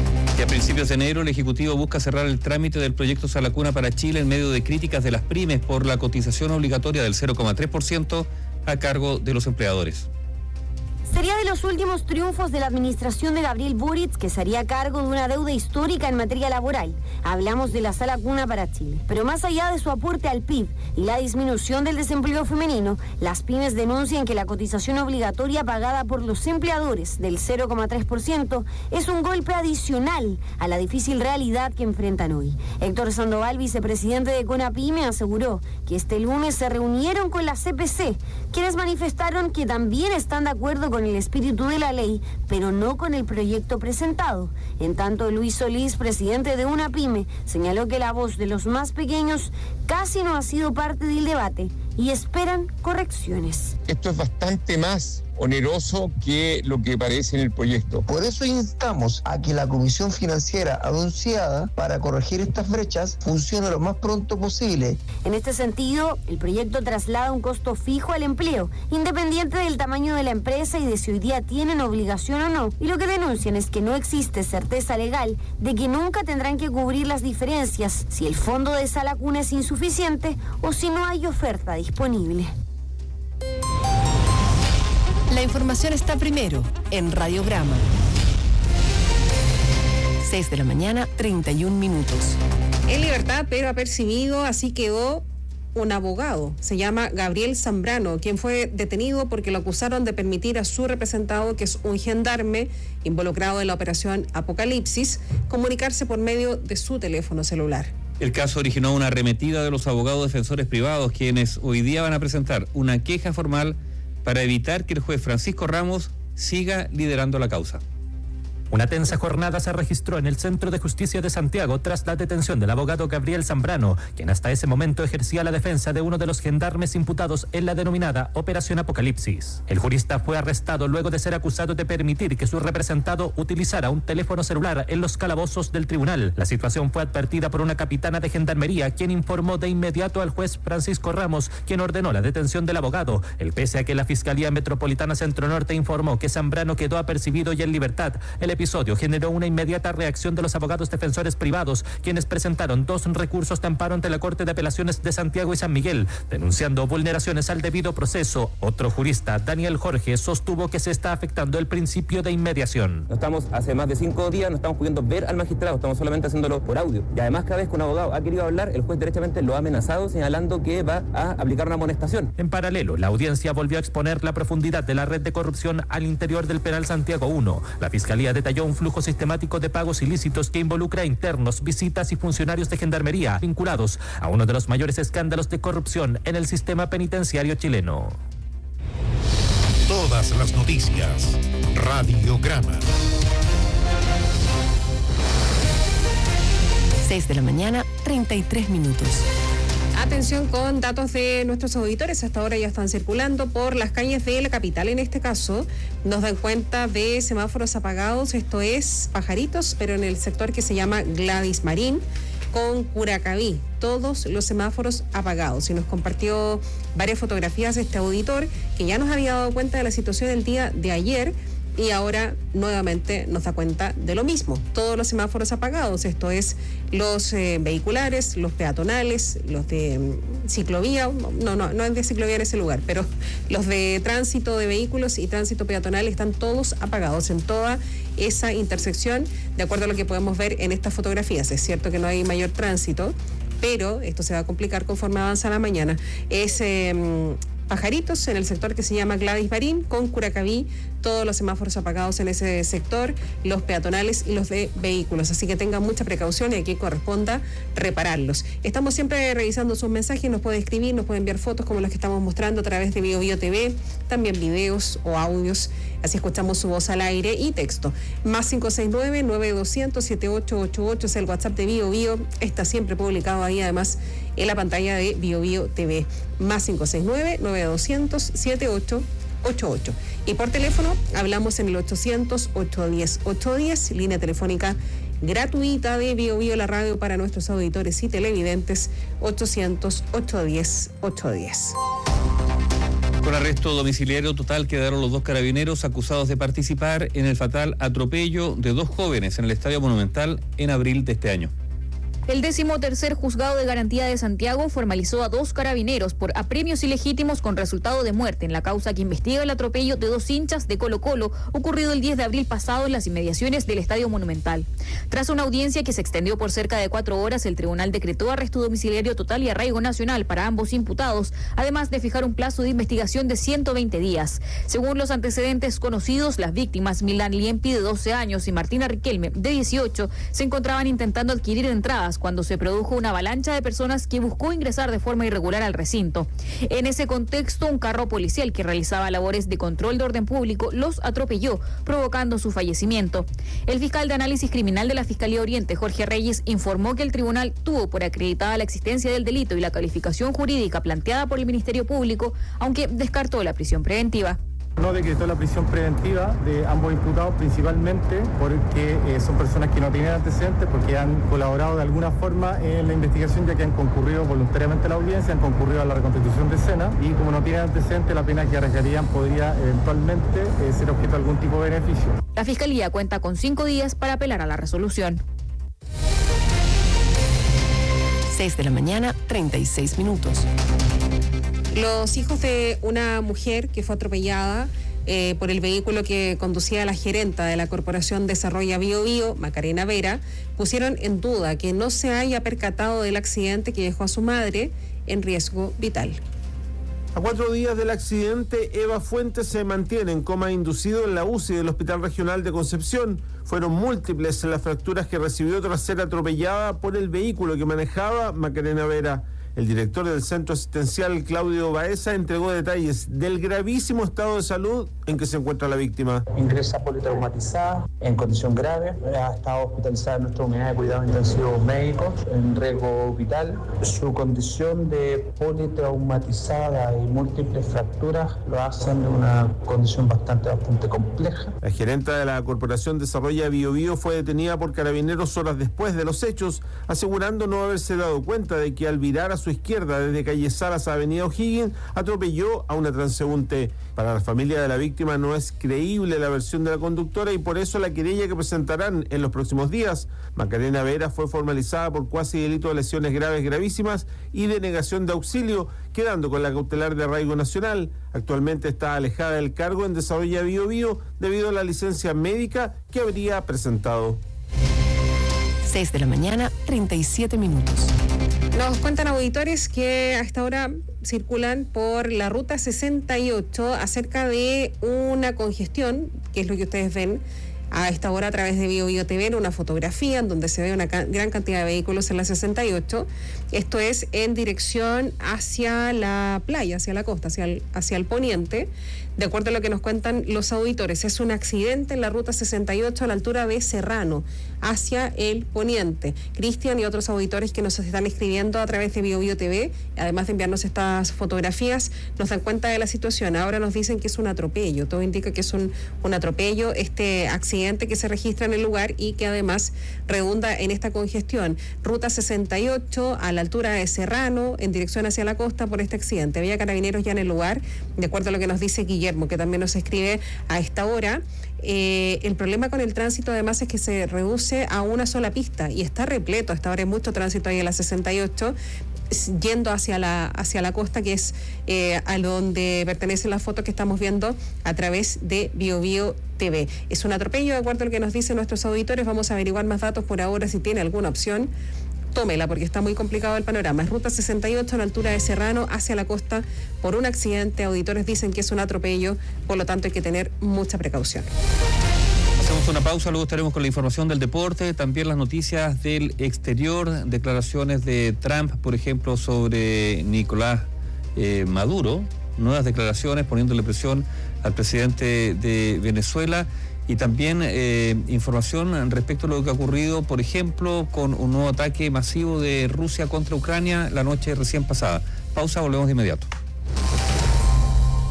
a principios de enero el Ejecutivo busca cerrar el trámite del proyecto Salacuna para Chile en medio de críticas de las pymes por la cotización obligatoria del 0,3% a cargo de los empleadores. Sería de los últimos triunfos de la administración de Gabriel Boric, que se haría cargo de una deuda histórica en materia laboral. Hablamos de la Salacuna para Chile. Pero más allá de su aporte al PIB y la disminución del desempleo femenino, las pymes denuncian que la cotización obligatoria pagada por los empleadores del 0,3% es un golpe adicional a la difícil realidad que enfrentan hoy. Héctor Sandoval, vicepresidente de CONAPYME, aseguró que este lunes se reunieron con la CPC, quienes manifestaron que también están de acuerdo con el espíritu de la ley, pero no con el proyecto presentado. En tanto, Luis Solís, presidente de UNAPYME, señaló que la voz de los más pequeños casi no ha sido parte del debate y esperan correcciones. Esto es bastante más oneroso que lo que aparece en el proyecto. Por eso instamos a que la Comisión Financiera anunciada para corregir estas brechas funcione lo más pronto posible. En este sentido, el proyecto traslada un costo fijo al empleo, independiente del tamaño de la empresa y de si hoy día tienen obligación o no. Y lo que denuncian es que no existe certeza legal de que nunca tendrán que cubrir las diferencias si el fondo de Salacuna es insuficiente o si no hay oferta disponible. La información está primero en Radiograma. 6 de la mañana, 31 minutos. En libertad, pero apercibido, así quedó un abogado. Se llama Gabriel Zambrano, quien fue detenido porque lo acusaron de permitir a su representado, que es un gendarme involucrado en la operación Apocalipsis, comunicarse por medio de su teléfono celular. El caso originó una arremetida de los abogados defensores privados, quienes hoy día van a presentar una queja formal para evitar que el juez Francisco Ramos siga liderando la causa. Una tensa jornada se registró en el Centro de Justicia de Santiago tras la detención del abogado Gabriel Zambrano, quien hasta ese momento ejercía la defensa de uno de los gendarmes imputados en la denominada Operación Apocalipsis. El jurista fue arrestado luego de ser acusado de permitir que su representado utilizara un teléfono celular en los calabozos del tribunal. La situación fue advertida por una capitana de gendarmería, quien informó de inmediato al juez Francisco Ramos, quien ordenó la detención del abogado. El pese a que la Fiscalía Metropolitana Centro Norte informó que Zambrano quedó apercibido y en libertad, el episodio generó una inmediata reacción de los abogados defensores privados, quienes presentaron 2 recursos de amparo ante la Corte de Apelaciones de Santiago y San Miguel, denunciando vulneraciones al debido proceso. Otro jurista, Daniel Jorge, sostuvo que se está afectando el principio de inmediación. Estamos hace más de 5 días, no estamos pudiendo ver al magistrado, estamos solamente haciéndolo por audio. Y además, cada vez que un abogado ha querido hablar, el juez derechamente lo ha amenazado, señalando que va a aplicar una amonestación. En paralelo, la audiencia volvió a exponer la profundidad de la red de corrupción al interior del penal Santiago 1. La Fiscalía detalló un flujo sistemático de pagos ilícitos que involucra internos, visitas y funcionarios de gendarmería vinculados a uno de los mayores escándalos de corrupción en el sistema penitenciario chileno. Todas las noticias. Radiograma. 6 de la mañana, 33 minutos. Atención con datos de nuestros auditores, hasta ahora ya están circulando por las calles de la capital. En este caso nos dan cuenta de semáforos apagados, esto es Pajaritos, pero en el sector que se llama Gladys Marín con Curacaví, todos los semáforos apagados. Y nos compartió varias fotografías este auditor que ya nos había dado cuenta de la situación del día de ayer y ahora nuevamente nos da cuenta de lo mismo. Todos los semáforos apagados, esto es los vehiculares, los peatonales, los de ciclovía, no es de ciclovía en ese lugar, pero los de tránsito de vehículos y tránsito peatonal están todos apagados en toda esa intersección, de acuerdo a lo que podemos ver en estas fotografías. Es cierto que no hay mayor tránsito, pero esto se va a complicar conforme avanza la mañana. Es Pajaritos, en el sector que se llama Gladys Marín, con Curacaví, todos los semáforos apagados en ese sector, los peatonales y los de vehículos. Así que tengan mucha precaución y aquí corresponda repararlos. Estamos siempre revisando sus mensajes, nos puede escribir, nos puede enviar fotos como las que estamos mostrando a través de BioBio TV, también videos o audios, así escuchamos su voz al aire y texto. Más 569-9200-7888 es el WhatsApp de BioBio, está siempre publicado ahí además en la pantalla de BioBio TV. Más 569-9200-7888. Y por teléfono hablamos en el 800-810-810, línea telefónica gratuita de BioBio, la radio para nuestros auditores y televidentes, 800-810-810. Con arresto domiciliario total quedaron los 2 carabineros acusados de participar en el fatal atropello de 2 jóvenes en el Estadio Monumental en abril de este año. El 13º Juzgado de Garantía de Santiago formalizó a 2 carabineros por apremios ilegítimos con resultado de muerte en la causa que investiga el atropello de 2 hinchas de Colo-Colo ocurrido el 10 de abril pasado en las inmediaciones del Estadio Monumental. Tras una audiencia que se extendió por cerca de 4 horas, el tribunal decretó arresto domiciliario total y arraigo nacional para ambos imputados, además de fijar un plazo de investigación de 120 días. Según los antecedentes conocidos, las víctimas Milán Liempi, de 12 años, y Martina Riquelme, de 18, se encontraban intentando adquirir entradas cuando se produjo una avalancha de personas que buscó ingresar de forma irregular al recinto. En ese contexto, un carro policial que realizaba labores de control de orden público los atropelló, provocando su fallecimiento. El fiscal de análisis criminal de la Fiscalía Oriente, Jorge Reyes, informó que el tribunal tuvo por acreditada la existencia del delito y la calificación jurídica planteada por el Ministerio Público, aunque descartó la prisión preventiva. No decretó la prisión preventiva de ambos imputados, principalmente porque son personas que no tienen antecedentes, porque han colaborado de alguna forma en la investigación, ya que han concurrido voluntariamente a la audiencia, han concurrido a la reconstitución de escena, y como no tienen antecedentes, la pena que arriesgarían podría eventualmente ser objeto de algún tipo de beneficio. La Fiscalía cuenta con 5 días para apelar a la resolución. 6 de la mañana, 36 minutos. Los hijos de una mujer que fue atropellada por el vehículo que conducía la gerenta de la Corporación Desarrolla Bio Bio, Macarena Vera, pusieron en duda que no se haya percatado del accidente que dejó a su madre en riesgo vital. A 4 días del accidente, Eva Fuentes se mantiene en coma inducido en la UCI del Hospital Regional de Concepción. Fueron múltiples las fracturas que recibió tras ser atropellada por el vehículo que manejaba Macarena Vera. El director del centro asistencial, Claudio Baeza, entregó detalles del gravísimo estado de salud en que se encuentra la víctima. Ingresa politraumatizada, en condición grave, ha estado hospitalizada en nuestra unidad de cuidados intensivos médicos, en riesgo vital. Su condición de politraumatizada y múltiples fracturas lo hacen de una condición bastante compleja. La gerenta de la Corporación Desarrolla Bio Bio fue detenida por carabineros horas después de los hechos, asegurando no haberse dado cuenta de que al virar a su izquierda desde calle Salas a avenida O'Higgins atropelló a una transeúnte. Para la familia de la víctima no es creíble la versión de la conductora y por eso la querella que presentarán en los próximos días. Macarena Vera fue formalizada por cuasi delito de lesiones graves gravísimas y de negación de auxilio, quedando con la cautelar de arraigo nacional. Actualmente está alejada del cargo en Desarrolla Bio Bio debido a la licencia médica que habría presentado. 6 de la mañana, 37 minutos. Nos cuentan auditores que a esta hora circulan por la ruta 68 acerca de una congestión, que es lo que ustedes ven a esta hora a través de Bio Bio TV, en una fotografía en donde se ve una gran cantidad de vehículos en la 68. Esto es en dirección hacia la playa, hacia la costa, hacia el poniente. De acuerdo a lo que nos cuentan los auditores, es un accidente en la ruta 68 a la altura de Serrano, hacia el poniente. Cristian y otros auditores que nos están escribiendo a través de Bio Bio TV, además de enviarnos estas fotografías, nos dan cuenta de la situación. Ahora nos dicen que es un atropello, todo indica que es un atropello, este accidente que se registra en el lugar y que además redunda en esta congestión. Ruta 68 a la altura de Serrano, en dirección hacia la costa por este accidente. Había carabineros ya en el lugar, de acuerdo a lo que nos dice Guillermo, que también nos escribe a esta hora. El problema con el tránsito además es que se reduce a una sola pista y está repleto, hasta ahora hay mucho tránsito ahí en la 68 yendo hacia la costa, que es a donde pertenece la foto que estamos viendo a través de Bio Bio TV. Es un atropello, de acuerdo a lo que nos dicen nuestros auditores. Vamos a averiguar más datos por ahora, si tiene alguna opción. Tómela, porque está muy complicado el panorama. Es ruta 68 a la altura de Serrano hacia la costa por un accidente. Auditores dicen que es un atropello, por lo tanto hay que tener mucha precaución. Hacemos una pausa, luego estaremos con la información del deporte, también las noticias del exterior, declaraciones de Trump, por ejemplo, sobre Nicolás Maduro, nuevas declaraciones poniéndole presión al presidente de Venezuela. Y también información respecto a lo que ha ocurrido, por ejemplo, con un nuevo ataque masivo de Rusia contra Ucrania la noche recién pasada. Pausa, volvemos de inmediato.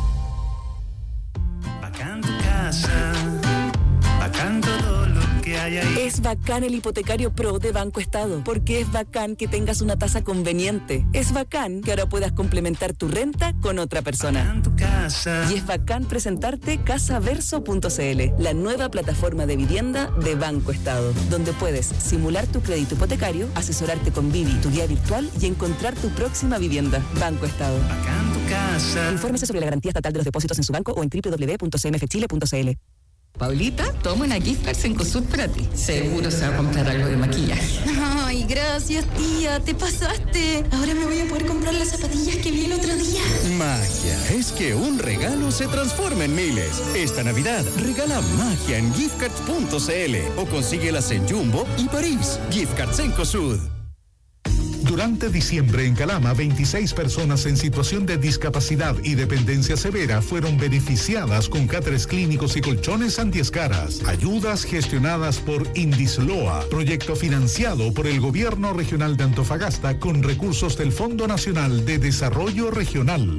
Bacán tu casa, bacán todo lo que hay Es bacán el hipotecario Pro de Banco Estado, porque es bacán que tengas una tasa conveniente. Es bacán que ahora puedas complementar tu renta con otra persona. Y es bacán presentarte casaverso.cl, la nueva plataforma de vivienda de Banco Estado, donde puedes simular tu crédito hipotecario, asesorarte con Vivi, tu guía virtual y encontrar tu próxima vivienda. Banco Estado. Infórmese sobre la garantía estatal de los depósitos en su banco o en www.cmfchile.cl. Paulita, toma una gift card Cencosud para ti. Seguro se va a comprar algo de maquillaje. Ay, gracias, tía. Te pasaste. Ahora me voy a poder comprar las zapatillas que vi el otro día. Magia. Es que un regalo se transforma en miles. Esta Navidad, regala magia en giftcards.cl o consíguelas en Jumbo y París. Gift Cards Cencosud. Durante diciembre en Calama, 26 personas en situación de discapacidad y dependencia severa fueron beneficiadas con cáteres clínicos y colchones antiescaras. Ayudas gestionadas por Indisloa, proyecto financiado por el Gobierno Regional de Antofagasta con recursos del Fondo Nacional de Desarrollo Regional.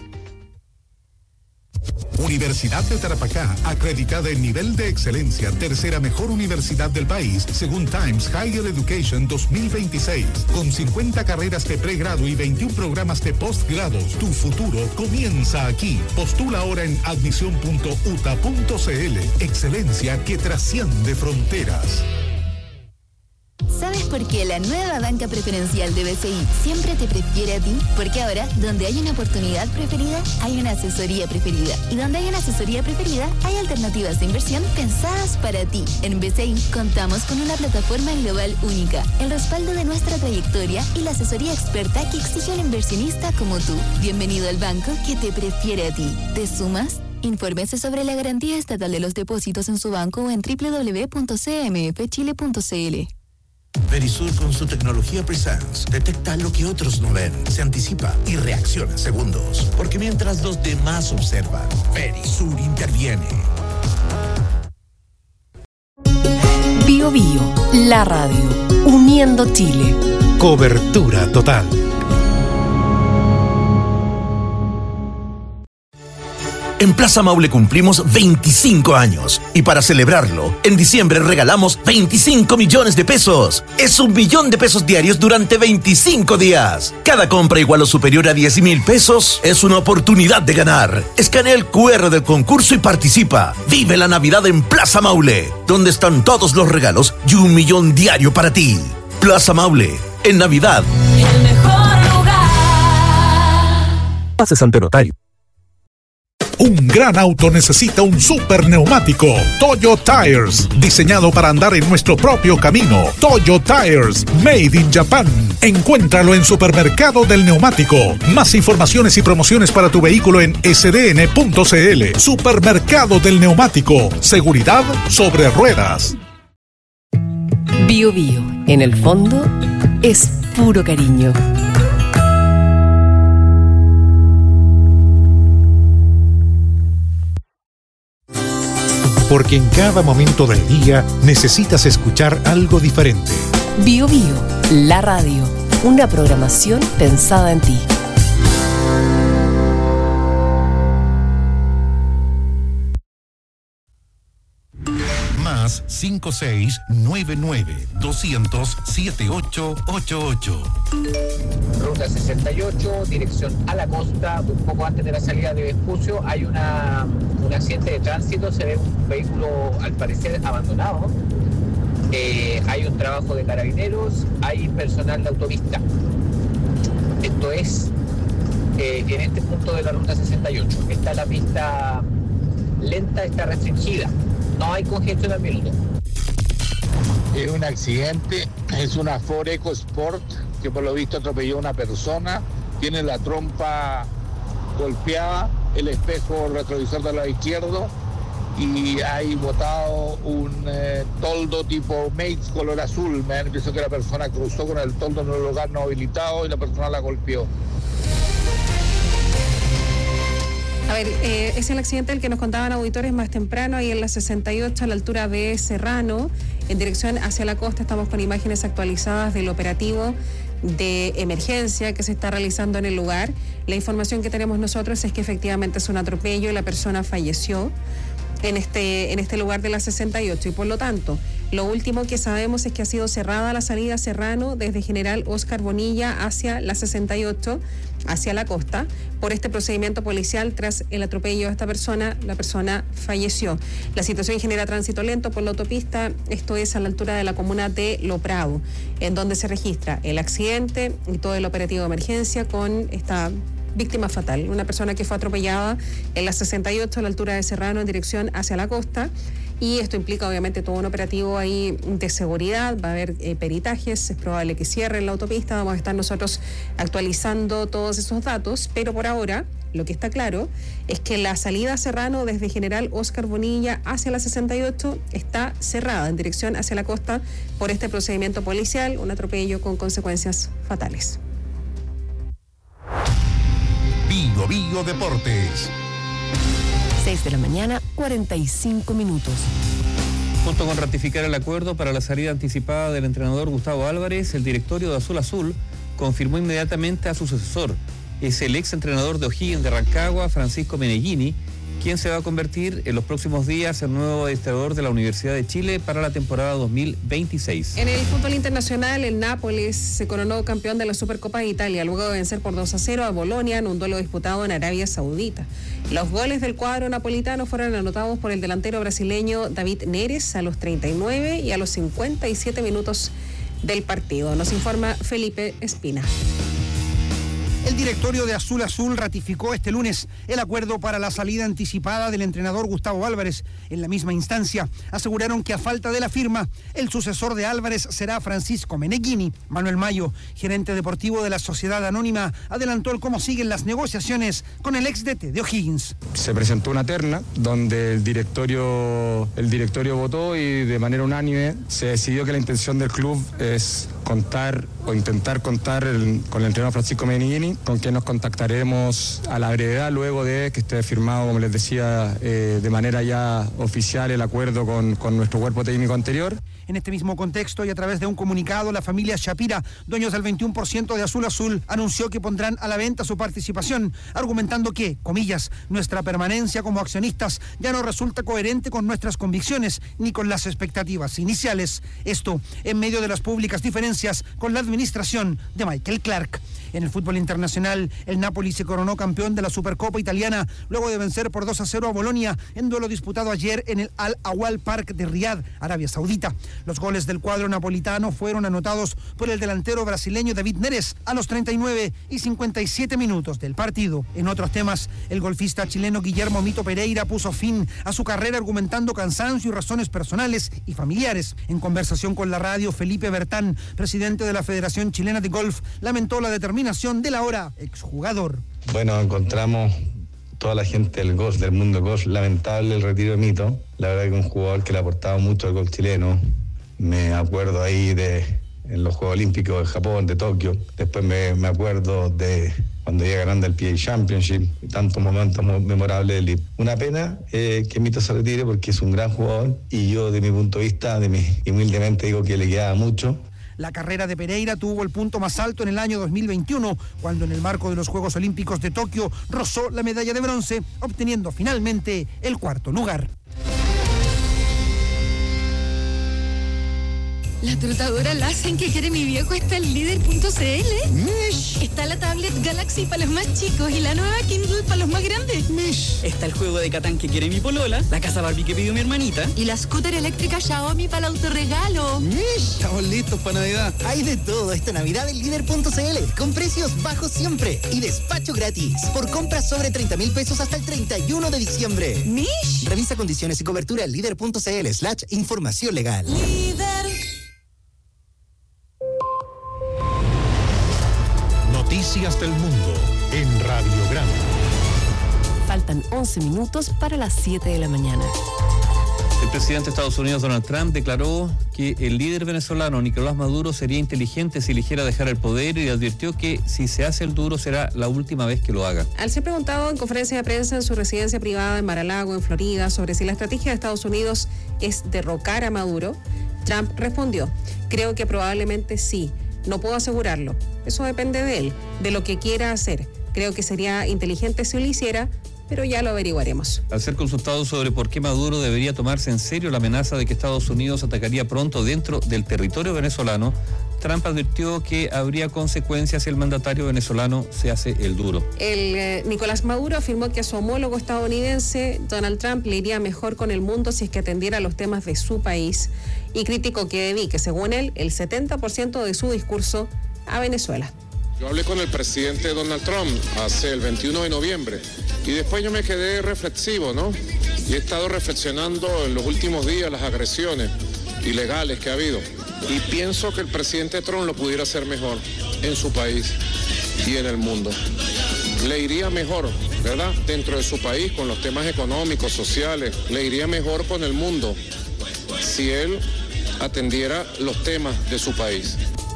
Universidad de Tarapacá, acreditada en nivel de excelencia, tercera mejor universidad del país, según Times Higher Education 2026, con 50 carreras de pregrado y 21 programas de postgrados. Tu futuro comienza aquí. Postula ahora en admisión.uta.cl. Excelencia que trasciende fronteras. ¿Sabes por qué la nueva banca preferencial de BCI siempre te prefiere a ti? Porque ahora, donde hay una oportunidad preferida, hay una asesoría preferida. Y donde hay una asesoría preferida, hay alternativas de inversión pensadas para ti. En BCI contamos con una plataforma global única, el respaldo de nuestra trayectoria y la asesoría experta que exige al inversionista como tú. Bienvenido al banco que te prefiere a ti. ¿Te sumas? Infórmese sobre la garantía estatal de los depósitos en su banco o en www.cmfchile.cl. Verisur con su tecnología Presence detecta lo que otros no ven, se anticipa y reacciona en segundos. Porque mientras los demás observan, Verisur interviene. Bio Bio, la radio, uniendo Chile. Cobertura total. En Plaza Maule cumplimos 25 años y para celebrarlo, en diciembre regalamos 25 millones de pesos. Es 1 millón de pesos diarios durante 25 días. Cada compra igual o superior a 10.000 pesos es una oportunidad de ganar. Escanea el QR del concurso y participa. Vive la Navidad en Plaza Maule, donde están todos los regalos y 1 millón diario para ti. Plaza Maule, en Navidad. El mejor lugar. Pases ante notario. Un gran auto necesita un super neumático. Toyo Tires, diseñado para andar en nuestro propio camino. Toyo Tires, made in Japan. Encuéntralo en Supermercado del Neumático. Más informaciones y promociones para tu vehículo en sdn.cl. Supermercado del Neumático. Seguridad sobre ruedas. Bio Bio, en el fondo, es puro cariño. Porque en cada momento del día necesitas escuchar algo diferente. Bio Bio, la radio, una programación pensada en ti. Más 5699-200-7888. Ruta 68, dirección a la costa, un poco antes de la salida de Vespucio, hay un accidente de tránsito, se ve un vehículo al parecer abandonado, hay un trabajo de carabineros, hay personal de autovista. Esto es en este punto de la ruta 68. Está la pista lenta, está restringida, no hay congestión al minuto. Es un accidente, es una Ford EcoSport que por lo visto atropelló a una persona, tiene la trompa golpeada, el espejo retrovisor del lado izquierdo y hay botado un toldo tipo Mates color azul. Me da la impresión que la persona cruzó con el toldo en un lugar no habilitado y la persona la golpeó. A ver, es el accidente del que nos contaban auditores más temprano, ahí en la 68 a la altura de Serrano, en dirección hacia la costa. Estamos con imágenes actualizadas del operativo de emergencia que se está realizando en el lugar. La información que tenemos nosotros es que efectivamente es un atropello y la persona falleció. en este lugar de la 68 y por lo tanto lo último que sabemos es que ha sido cerrada la salida Serrano desde General Óscar Bonilla hacia la 68, hacia la costa, por este procedimiento policial tras el atropello de esta persona. La persona falleció. La situación genera tránsito lento por la autopista, esto es a la altura de la comuna de Lo Prado, en donde se registra el accidente y todo el operativo de emergencia con esta víctima fatal, una persona que fue atropellada en la 68 a la altura de Serrano en dirección hacia la costa, y esto implica obviamente todo un operativo ahí de seguridad, va a haber peritajes, es probable que cierren la autopista, vamos a estar nosotros actualizando todos esos datos, pero por ahora lo que está claro es que la salida Serrano desde General Óscar Bonilla hacia la 68 está cerrada en dirección hacia la costa por este procedimiento policial, un atropello con consecuencias fatales. Bio Bio Deportes. 6 de la mañana, 45 minutos. Junto con ratificar el acuerdo para la salida anticipada del entrenador Gustavo Álvarez, el directorio de Azul Azul confirmó inmediatamente a su sucesor. Es el ex entrenador de O'Higgins de Rancagua, Francisco Meneghini, quien se va a convertir en los próximos días en nuevo administrador de la Universidad de Chile para la temporada 2026. En el fútbol internacional, el Nápoles se coronó campeón de la Supercopa de Italia luego de vencer por 2-0 a Bolonia en un duelo disputado en Arabia Saudita. Los goles del cuadro napolitano fueron anotados por el delantero brasileño David Neres a los 39 y a los 57 minutos del partido. Nos informa Felipe Espina. El directorio de Azul Azul ratificó este lunes el acuerdo para la salida anticipada del entrenador Gustavo Álvarez. En la misma instancia, aseguraron que a falta de la firma, el sucesor de Álvarez será Francisco Meneghini. Manuel Mayo, gerente deportivo de la Sociedad Anónima, adelantó el cómo siguen las negociaciones con el ex DT de O'Higgins. Se presentó una terna donde el directorio votó y de manera unánime se decidió que la intención del club es contar o intentar contar con el entrenador Francisco Meneghini, con quien nos contactaremos a la brevedad luego de que esté firmado, como les decía, de manera ya oficial el acuerdo con nuestro cuerpo técnico anterior. En este mismo contexto y a través de un comunicado, la familia Shapira, dueños del 21% de Azul Azul, anunció que pondrán a la venta su participación, argumentando que, comillas, nuestra permanencia como accionistas ya no resulta coherente con nuestras convicciones ni con las expectativas iniciales. Esto en medio de las públicas diferencias con la administración de Michael Clark. En el fútbol internacional, el Napoli se coronó campeón de la Supercopa italiana luego de vencer por 2-0 a Bolonia en duelo disputado ayer en el Al Awal Park de Riad, Arabia Saudita. Los goles del cuadro napolitano fueron anotados por el delantero brasileño David Neres a los 39 y 57 minutos del partido. En otros temas, el golfista chileno Guillermo Mito Pereira puso fin a su carrera argumentando cansancio y razones personales y familiares. En conversación con la radio, Felipe Bertán, presidente de la Federación Chilena de Golf, lamentó la determinación del ahora exjugador. Bueno, encontramos toda la gente del golf, del mundo golf, lamentable el retiro de Mito. La verdad que un jugador que le ha aportado mucho al golf chileno. Me acuerdo ahí en los Juegos Olímpicos de Japón, de Tokio. Después me acuerdo de cuando iba ganando el PGA Championship y tantos momentos memorables del LIP. Una pena que Mito se retire porque es un gran jugador y yo, de mi punto de vista, humildemente digo que le quedaba mucho. La carrera de Pereira tuvo el punto más alto en el año 2021, cuando en el marco de los Juegos Olímpicos de Tokio rozó la medalla de bronce, obteniendo finalmente el cuarto lugar. La trotadora Lassen que quiere mi viejo está en líder.cl. Mish. Está la tablet Galaxy para los más chicos y la nueva Kindle para los más grandes. Mish. Está el juego de Catán que quiere mi polola, la casa Barbie que pidió mi hermanita. Y la scooter eléctrica Xiaomi para el autorregalo. Mish. Estamos listos para Navidad. Hay de todo esta Navidad en líder.cl, con precios bajos siempre y despacho gratis. Por compras sobre 30,000 pesos hasta el 31 de diciembre. Mish. Revisa condiciones y cobertura en líder.cl/información legal. Líder. Noticias del mundo en Radio Grande. Faltan 11 minutos para las 7 de la mañana. El presidente de Estados Unidos, Donald Trump, declaró que el líder venezolano Nicolás Maduro sería inteligente si eligiera dejar el poder y advirtió que si se hace el duro será la última vez que lo haga. Al ser preguntado en conferencia de prensa en su residencia privada en Mar-a-Lago, en Florida, sobre si la estrategia de Estados Unidos es derrocar a Maduro, Trump respondió: creo que probablemente sí. No puedo asegurarlo. Eso depende de él, de lo que quiera hacer. Creo que sería inteligente si lo hiciera, pero ya lo averiguaremos. Al ser consultado sobre por qué Maduro debería tomarse en serio la amenaza de que Estados Unidos atacaría pronto dentro del territorio venezolano, Trump advirtió que habría consecuencias si el mandatario venezolano se hace el duro. Nicolás Maduro afirmó que a su homólogo estadounidense, Donald Trump, le iría mejor con el mundo si es que atendiera los temas de su país y criticó que dedique, según él, el 70% de su discurso a Venezuela. Yo hablé con el presidente Donald Trump hace el 21 de noviembre y después yo me quedé reflexivo, ¿no? Y he estado reflexionando en los últimos días las agresiones ilegales que ha habido. Y pienso que el presidente Trump lo pudiera hacer mejor en su país y en el mundo. Le iría mejor, ¿verdad? Dentro de su país, con los temas económicos, sociales. Le iría mejor con el mundo si él atendiera los temas de su país.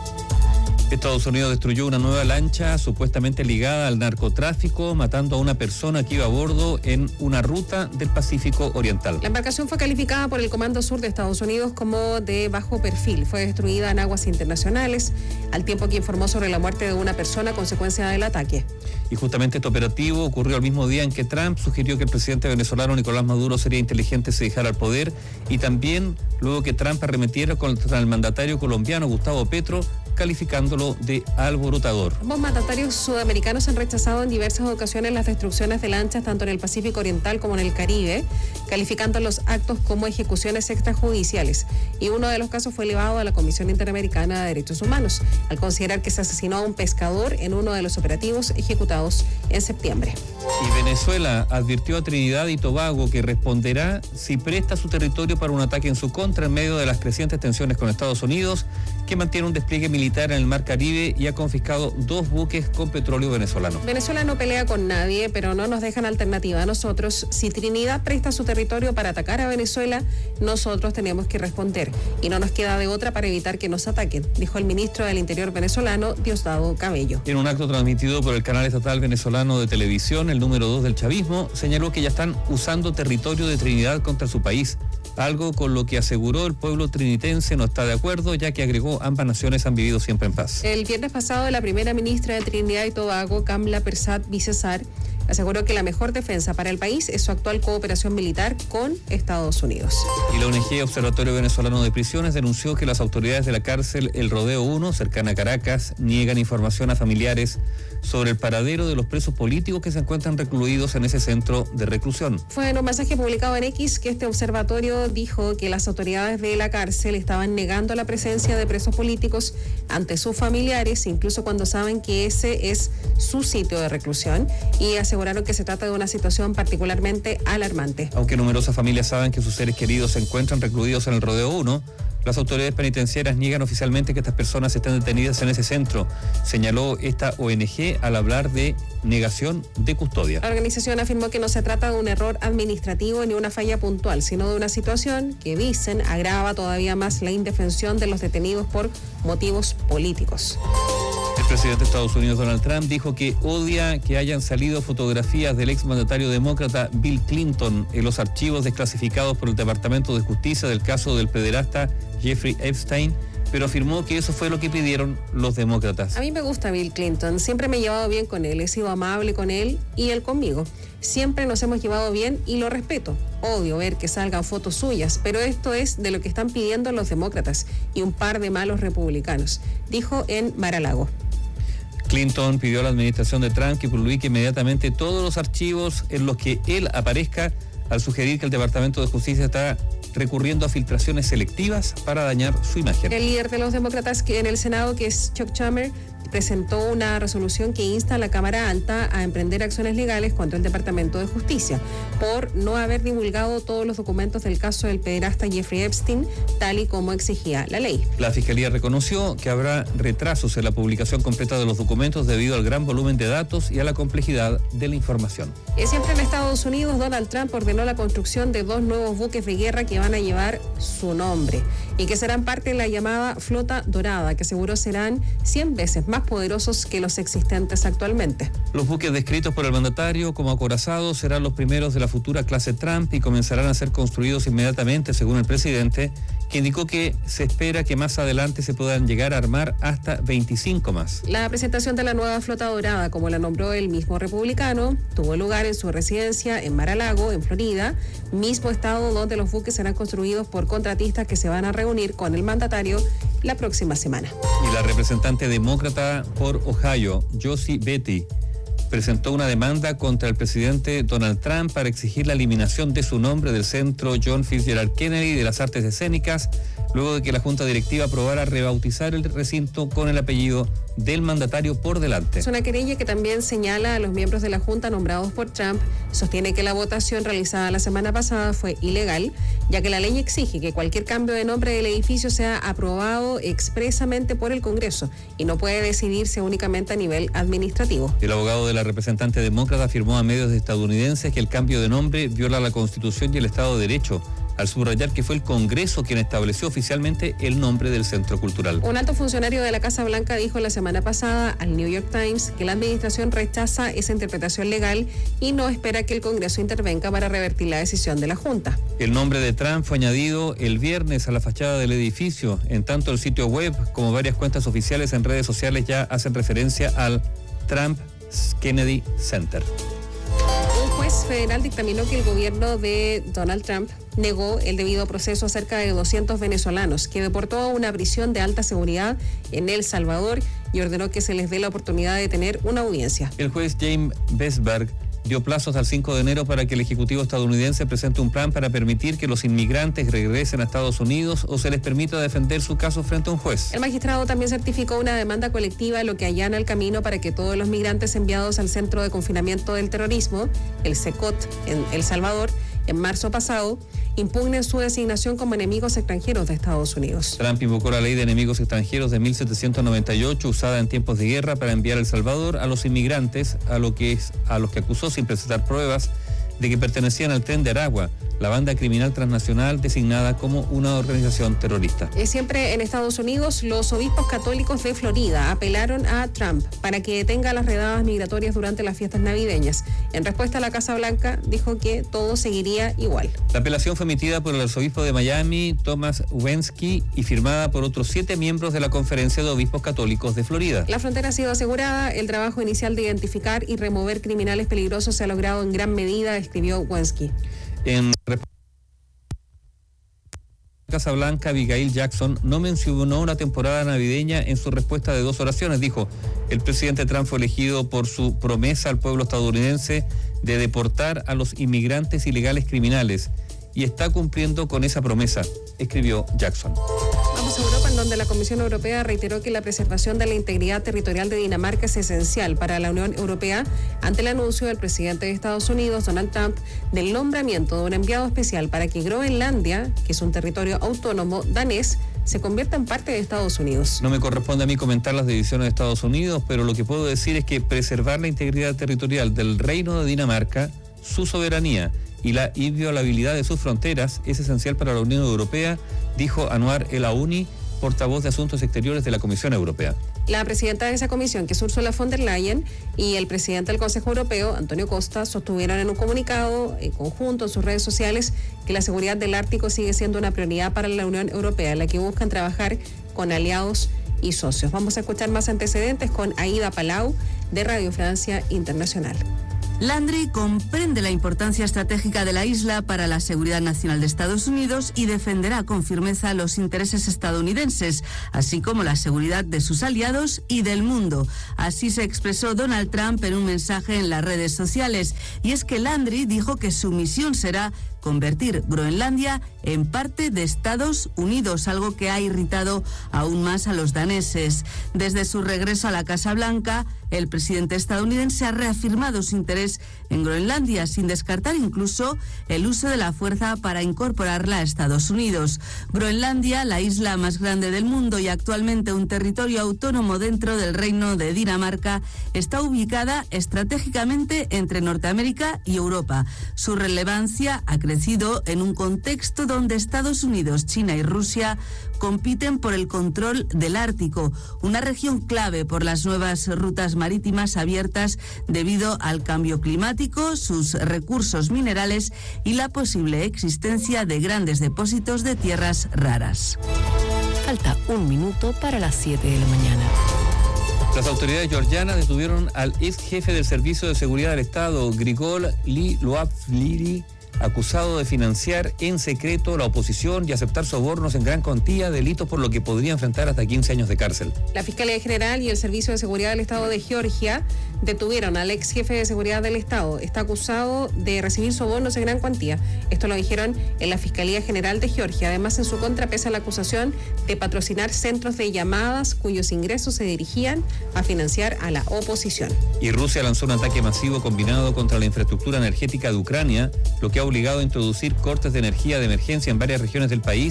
Estados Unidos destruyó una nueva lancha supuestamente ligada al narcotráfico, matando a una persona que iba a bordo en una ruta del Pacífico Oriental. La embarcación fue calificada por el Comando Sur de Estados Unidos como de bajo perfil. Fue destruida en aguas internacionales, al tiempo que informó sobre la muerte de una persona a consecuencia del ataque. Y justamente este operativo ocurrió al mismo día en que Trump sugirió que el presidente venezolano Nicolás Maduro sería inteligente si dejara el poder, y también luego que Trump arremetiera contra el mandatario colombiano Gustavo Petro, calificándolo de alborotador. Ambos mandatarios sudamericanos han rechazado en diversas ocasiones las destrucciones de lanchas tanto en el Pacífico Oriental como en el Caribe, calificando los actos como ejecuciones extrajudiciales. Y uno de los casos fue elevado a la Comisión Interamericana de Derechos Humanos, al considerar que se asesinó a un pescador en uno de los operativos ejecutados en septiembre. Y Venezuela advirtió a Trinidad y Tobago que responderá si presta su territorio para un ataque en su contra en medio de las crecientes tensiones con Estados Unidos, que mantiene un despliegue militar en el Mar Caribe y ha confiscado 2 buques con petróleo venezolano. Venezuela no pelea con nadie, pero no nos dejan alternativa a nosotros. Si Trinidad presta su territorio para atacar a Venezuela, nosotros tenemos que responder y no nos queda de otra para evitar que nos ataquen, dijo el ministro del Interior venezolano, Diosdado Cabello. En un acto transmitido por el canal estatal venezolano de televisión, el número 2 del chavismo señaló que ya están usando territorio de Trinidad contra su país, algo con lo que aseguró el pueblo trinitense no está de acuerdo, ya que agregó ambas naciones han vivido siempre en paz. El viernes pasado, la primera ministra de Trinidad y Tobago, Kamla Persad Bicesar, aseguró que la mejor defensa para el país es su actual cooperación militar con Estados Unidos. Y la ONG Observatorio Venezolano de Prisiones denunció que las autoridades de la cárcel El Rodeo 1, cercana a Caracas, niegan información a familiares sobre el paradero de los presos políticos que se encuentran recluidos en ese centro de reclusión. Fue en un mensaje publicado en X que este observatorio dijo que las autoridades de la cárcel estaban negando la presencia de presos políticos ante sus familiares, incluso cuando saben que ese es su sitio de reclusión, y aseguraron que se trata de una situación particularmente alarmante. Aunque numerosas familias saben que sus seres queridos se encuentran recluidos en el Rodeo 1, las autoridades penitenciarias niegan oficialmente que estas personas estén detenidas en ese centro, señaló esta ONG al hablar de negación de custodia. La organización afirmó que no se trata de un error administrativo ni una falla puntual, sino de una situación que, dicen, agrava todavía más la indefensión de los detenidos por motivos políticos. El presidente de Estados Unidos, Donald Trump, dijo que odia que hayan salido fotografías del exmandatario demócrata Bill Clinton en los archivos desclasificados por el Departamento de Justicia del caso del pederasta Jeffrey Epstein, pero afirmó que eso fue lo que pidieron los demócratas. A mí me gusta Bill Clinton, siempre me he llevado bien con él, he sido amable con él y él conmigo. Siempre nos hemos llevado bien y lo respeto. Odio ver que salgan fotos suyas, pero esto es de lo que están pidiendo los demócratas y un par de malos republicanos, dijo en Mar-a-Lago. Clinton pidió a la administración de Trump que publique inmediatamente todos los archivos en los que él aparezca, al sugerir que el Departamento de Justicia está recurriendo a filtraciones selectivas para dañar su imagen. El líder de los demócratas en el Senado, que es Chuck Schumer, presentó una resolución que insta a la Cámara Alta a emprender acciones legales contra el Departamento de Justicia por no haber divulgado todos los documentos del caso del pederasta Jeffrey Epstein, tal y como exigía la ley. La Fiscalía reconoció que habrá retrasos en la publicación completa de los documentos debido al gran volumen de datos y a la complejidad de la información. Y siempre en Estados Unidos, Donald Trump ordenó la construcción de 2 nuevos buques de guerra que van a llevar su nombre y que serán parte de la llamada Flota Dorada, que aseguró serán 100 veces más más poderosos que los existentes actualmente. Los buques descritos por el mandatario como acorazados serán los primeros de la futura clase Trump y comenzarán a ser construidos inmediatamente, según el presidente, que indicó que se espera que más adelante se puedan llegar a armar hasta 25 más. La presentación de la nueva flota dorada, como la nombró el mismo republicano, tuvo lugar en su residencia en Mar-a-Lago, en Florida, mismo estado donde los buques serán construidos por contratistas que se van a reunir con el mandatario la próxima semana. Y la representante demócrata por Ohio, Josie Beatty, presentó una demanda contra el presidente Donald Trump para exigir la eliminación de su nombre del Centro John Fitzgerald Kennedy de las Artes Escénicas, luego de que la Junta Directiva aprobara rebautizar el recinto con el apellido del mandatario por delante. Es una querella que también señala a los miembros de la Junta nombrados por Trump. Sostiene que la votación realizada la semana pasada fue ilegal, ya que la ley exige que cualquier cambio de nombre del edificio sea aprobado expresamente por el Congreso y no puede decidirse únicamente a nivel administrativo. El abogado de la representante demócrata afirmó a medios estadounidenses que el cambio de nombre viola la Constitución y el Estado de Derecho, al subrayar que fue el Congreso quien estableció oficialmente el nombre del centro cultural. Un alto funcionario de la Casa Blanca dijo la semana pasada al New York Times que la administración rechaza esa interpretación legal y no espera que el Congreso intervenga para revertir la decisión de la Junta. El nombre de Trump fue añadido el viernes a la fachada del edificio, en tanto el sitio web como varias cuentas oficiales en redes sociales ya hacen referencia al Trump Kennedy Center. Un juez federal dictaminó que el gobierno de Donald Trump negó el debido proceso a cerca de 200 venezolanos que deportó a una prisión de alta seguridad en El Salvador y ordenó que se les dé la oportunidad de tener una audiencia. El juez James Vesberg dio plazos al 5 de enero para que el Ejecutivo estadounidense presente un plan para permitir que los inmigrantes regresen a Estados Unidos o se les permita defender su caso frente a un juez. El magistrado también certificó una demanda colectiva, lo que allana el camino para que todos los migrantes enviados al Centro de Confinamiento del Terrorismo, el CECOT, en El Salvador, en marzo pasado, impugnen su designación como enemigos extranjeros de Estados Unidos. Trump invocó la ley de enemigos extranjeros de 1798, usada en tiempos de guerra para enviar a El Salvador a los inmigrantes, a los que acusó sin presentar pruebas de que pertenecían al Tren de Aragua, la banda criminal transnacional designada como una organización terrorista. Siempre en Estados Unidos, los obispos católicos de Florida apelaron a Trump para que detenga las redadas migratorias durante las fiestas navideñas. En respuesta, la Casa Blanca dijo que todo seguiría igual. La apelación fue emitida por el arzobispo de Miami, Thomas Wensky, y firmada por otros 7 miembros de la Conferencia de Obispos Católicos de Florida. La frontera ha sido asegurada, el trabajo inicial de identificar y remover criminales peligrosos se ha logrado en gran medida, escribió Wensky. En Casa Blanca, Abigail Jackson no mencionó una temporada navideña en su respuesta de 2 oraciones. Dijo, el presidente Trump fue elegido por su promesa al pueblo estadounidense de deportar a los inmigrantes ilegales criminales y está cumpliendo con esa promesa, escribió Jackson. Vamos a Europa, en donde la Comisión Europea reiteró que la preservación de la integridad territorial de Dinamarca es esencial para la Unión Europea ante el anuncio del presidente de Estados Unidos, Donald Trump, del nombramiento de un enviado especial para que Groenlandia, que es un territorio autónomo danés, se convierta en parte de Estados Unidos. No me corresponde a mí comentar las decisiones de Estados Unidos, pero lo que puedo decir es que preservar la integridad territorial del Reino de Dinamarca, su soberanía y la inviolabilidad de sus fronteras es esencial para la Unión Europea, dijo Anwar El Aouni, portavoz de Asuntos Exteriores de la Comisión Europea. La presidenta de esa comisión, que es Ursula von der Leyen, y el presidente del Consejo Europeo, Antonio Costa, sostuvieron en un comunicado conjunto en sus redes sociales que la seguridad del Ártico sigue siendo una prioridad para la Unión Europea, en la que buscan trabajar con aliados y socios. Vamos a escuchar más antecedentes con Aida Palau, de Radio Francia Internacional. Landry comprende la importancia estratégica de la isla para la seguridad nacional de Estados Unidos y defenderá con firmeza los intereses estadounidenses, así como la seguridad de sus aliados y del mundo. Así se expresó Donald Trump en un mensaje en las redes sociales. Y es que Landry dijo que su misión será convertir Groenlandia en parte de Estados Unidos, algo que ha irritado aún más a los daneses. Desde su regreso a la Casa Blanca, el presidente estadounidense ha reafirmado su interés en Groenlandia, sin descartar incluso el uso de la fuerza para incorporarla a Estados Unidos. Groenlandia, la isla más grande del mundo y actualmente un territorio autónomo dentro del Reino de Dinamarca, está ubicada estratégicamente entre Norteamérica y Europa. Su relevancia ha crecido establecido en un contexto donde Estados Unidos, China y Rusia compiten por el control del Ártico, una región clave por las nuevas rutas marítimas abiertas debido al cambio climático, sus recursos minerales y la posible existencia de grandes depósitos de tierras raras. Falta un minuto para las 7 de la mañana. Las autoridades georgianas detuvieron al ex jefe del Servicio de Seguridad del Estado, Grigol Loavliri, acusado de financiar en secreto la oposición y aceptar sobornos en gran cuantía, delitos por lo que podría enfrentar hasta 15 años de cárcel. La Fiscalía General y el Servicio de Seguridad del Estado de Georgia detuvieron al ex jefe de seguridad del Estado. Está acusado de recibir sobornos en gran cuantía. Esto lo dijeron en la Fiscalía General de Georgia. Además, en su contra pesa la acusación de patrocinar centros de llamadas cuyos ingresos se dirigían a financiar a la oposición. Y Rusia lanzó un ataque masivo combinado contra la infraestructura energética de Ucrania, lo que ha obligado a introducir cortes de energía de emergencia en varias regiones del país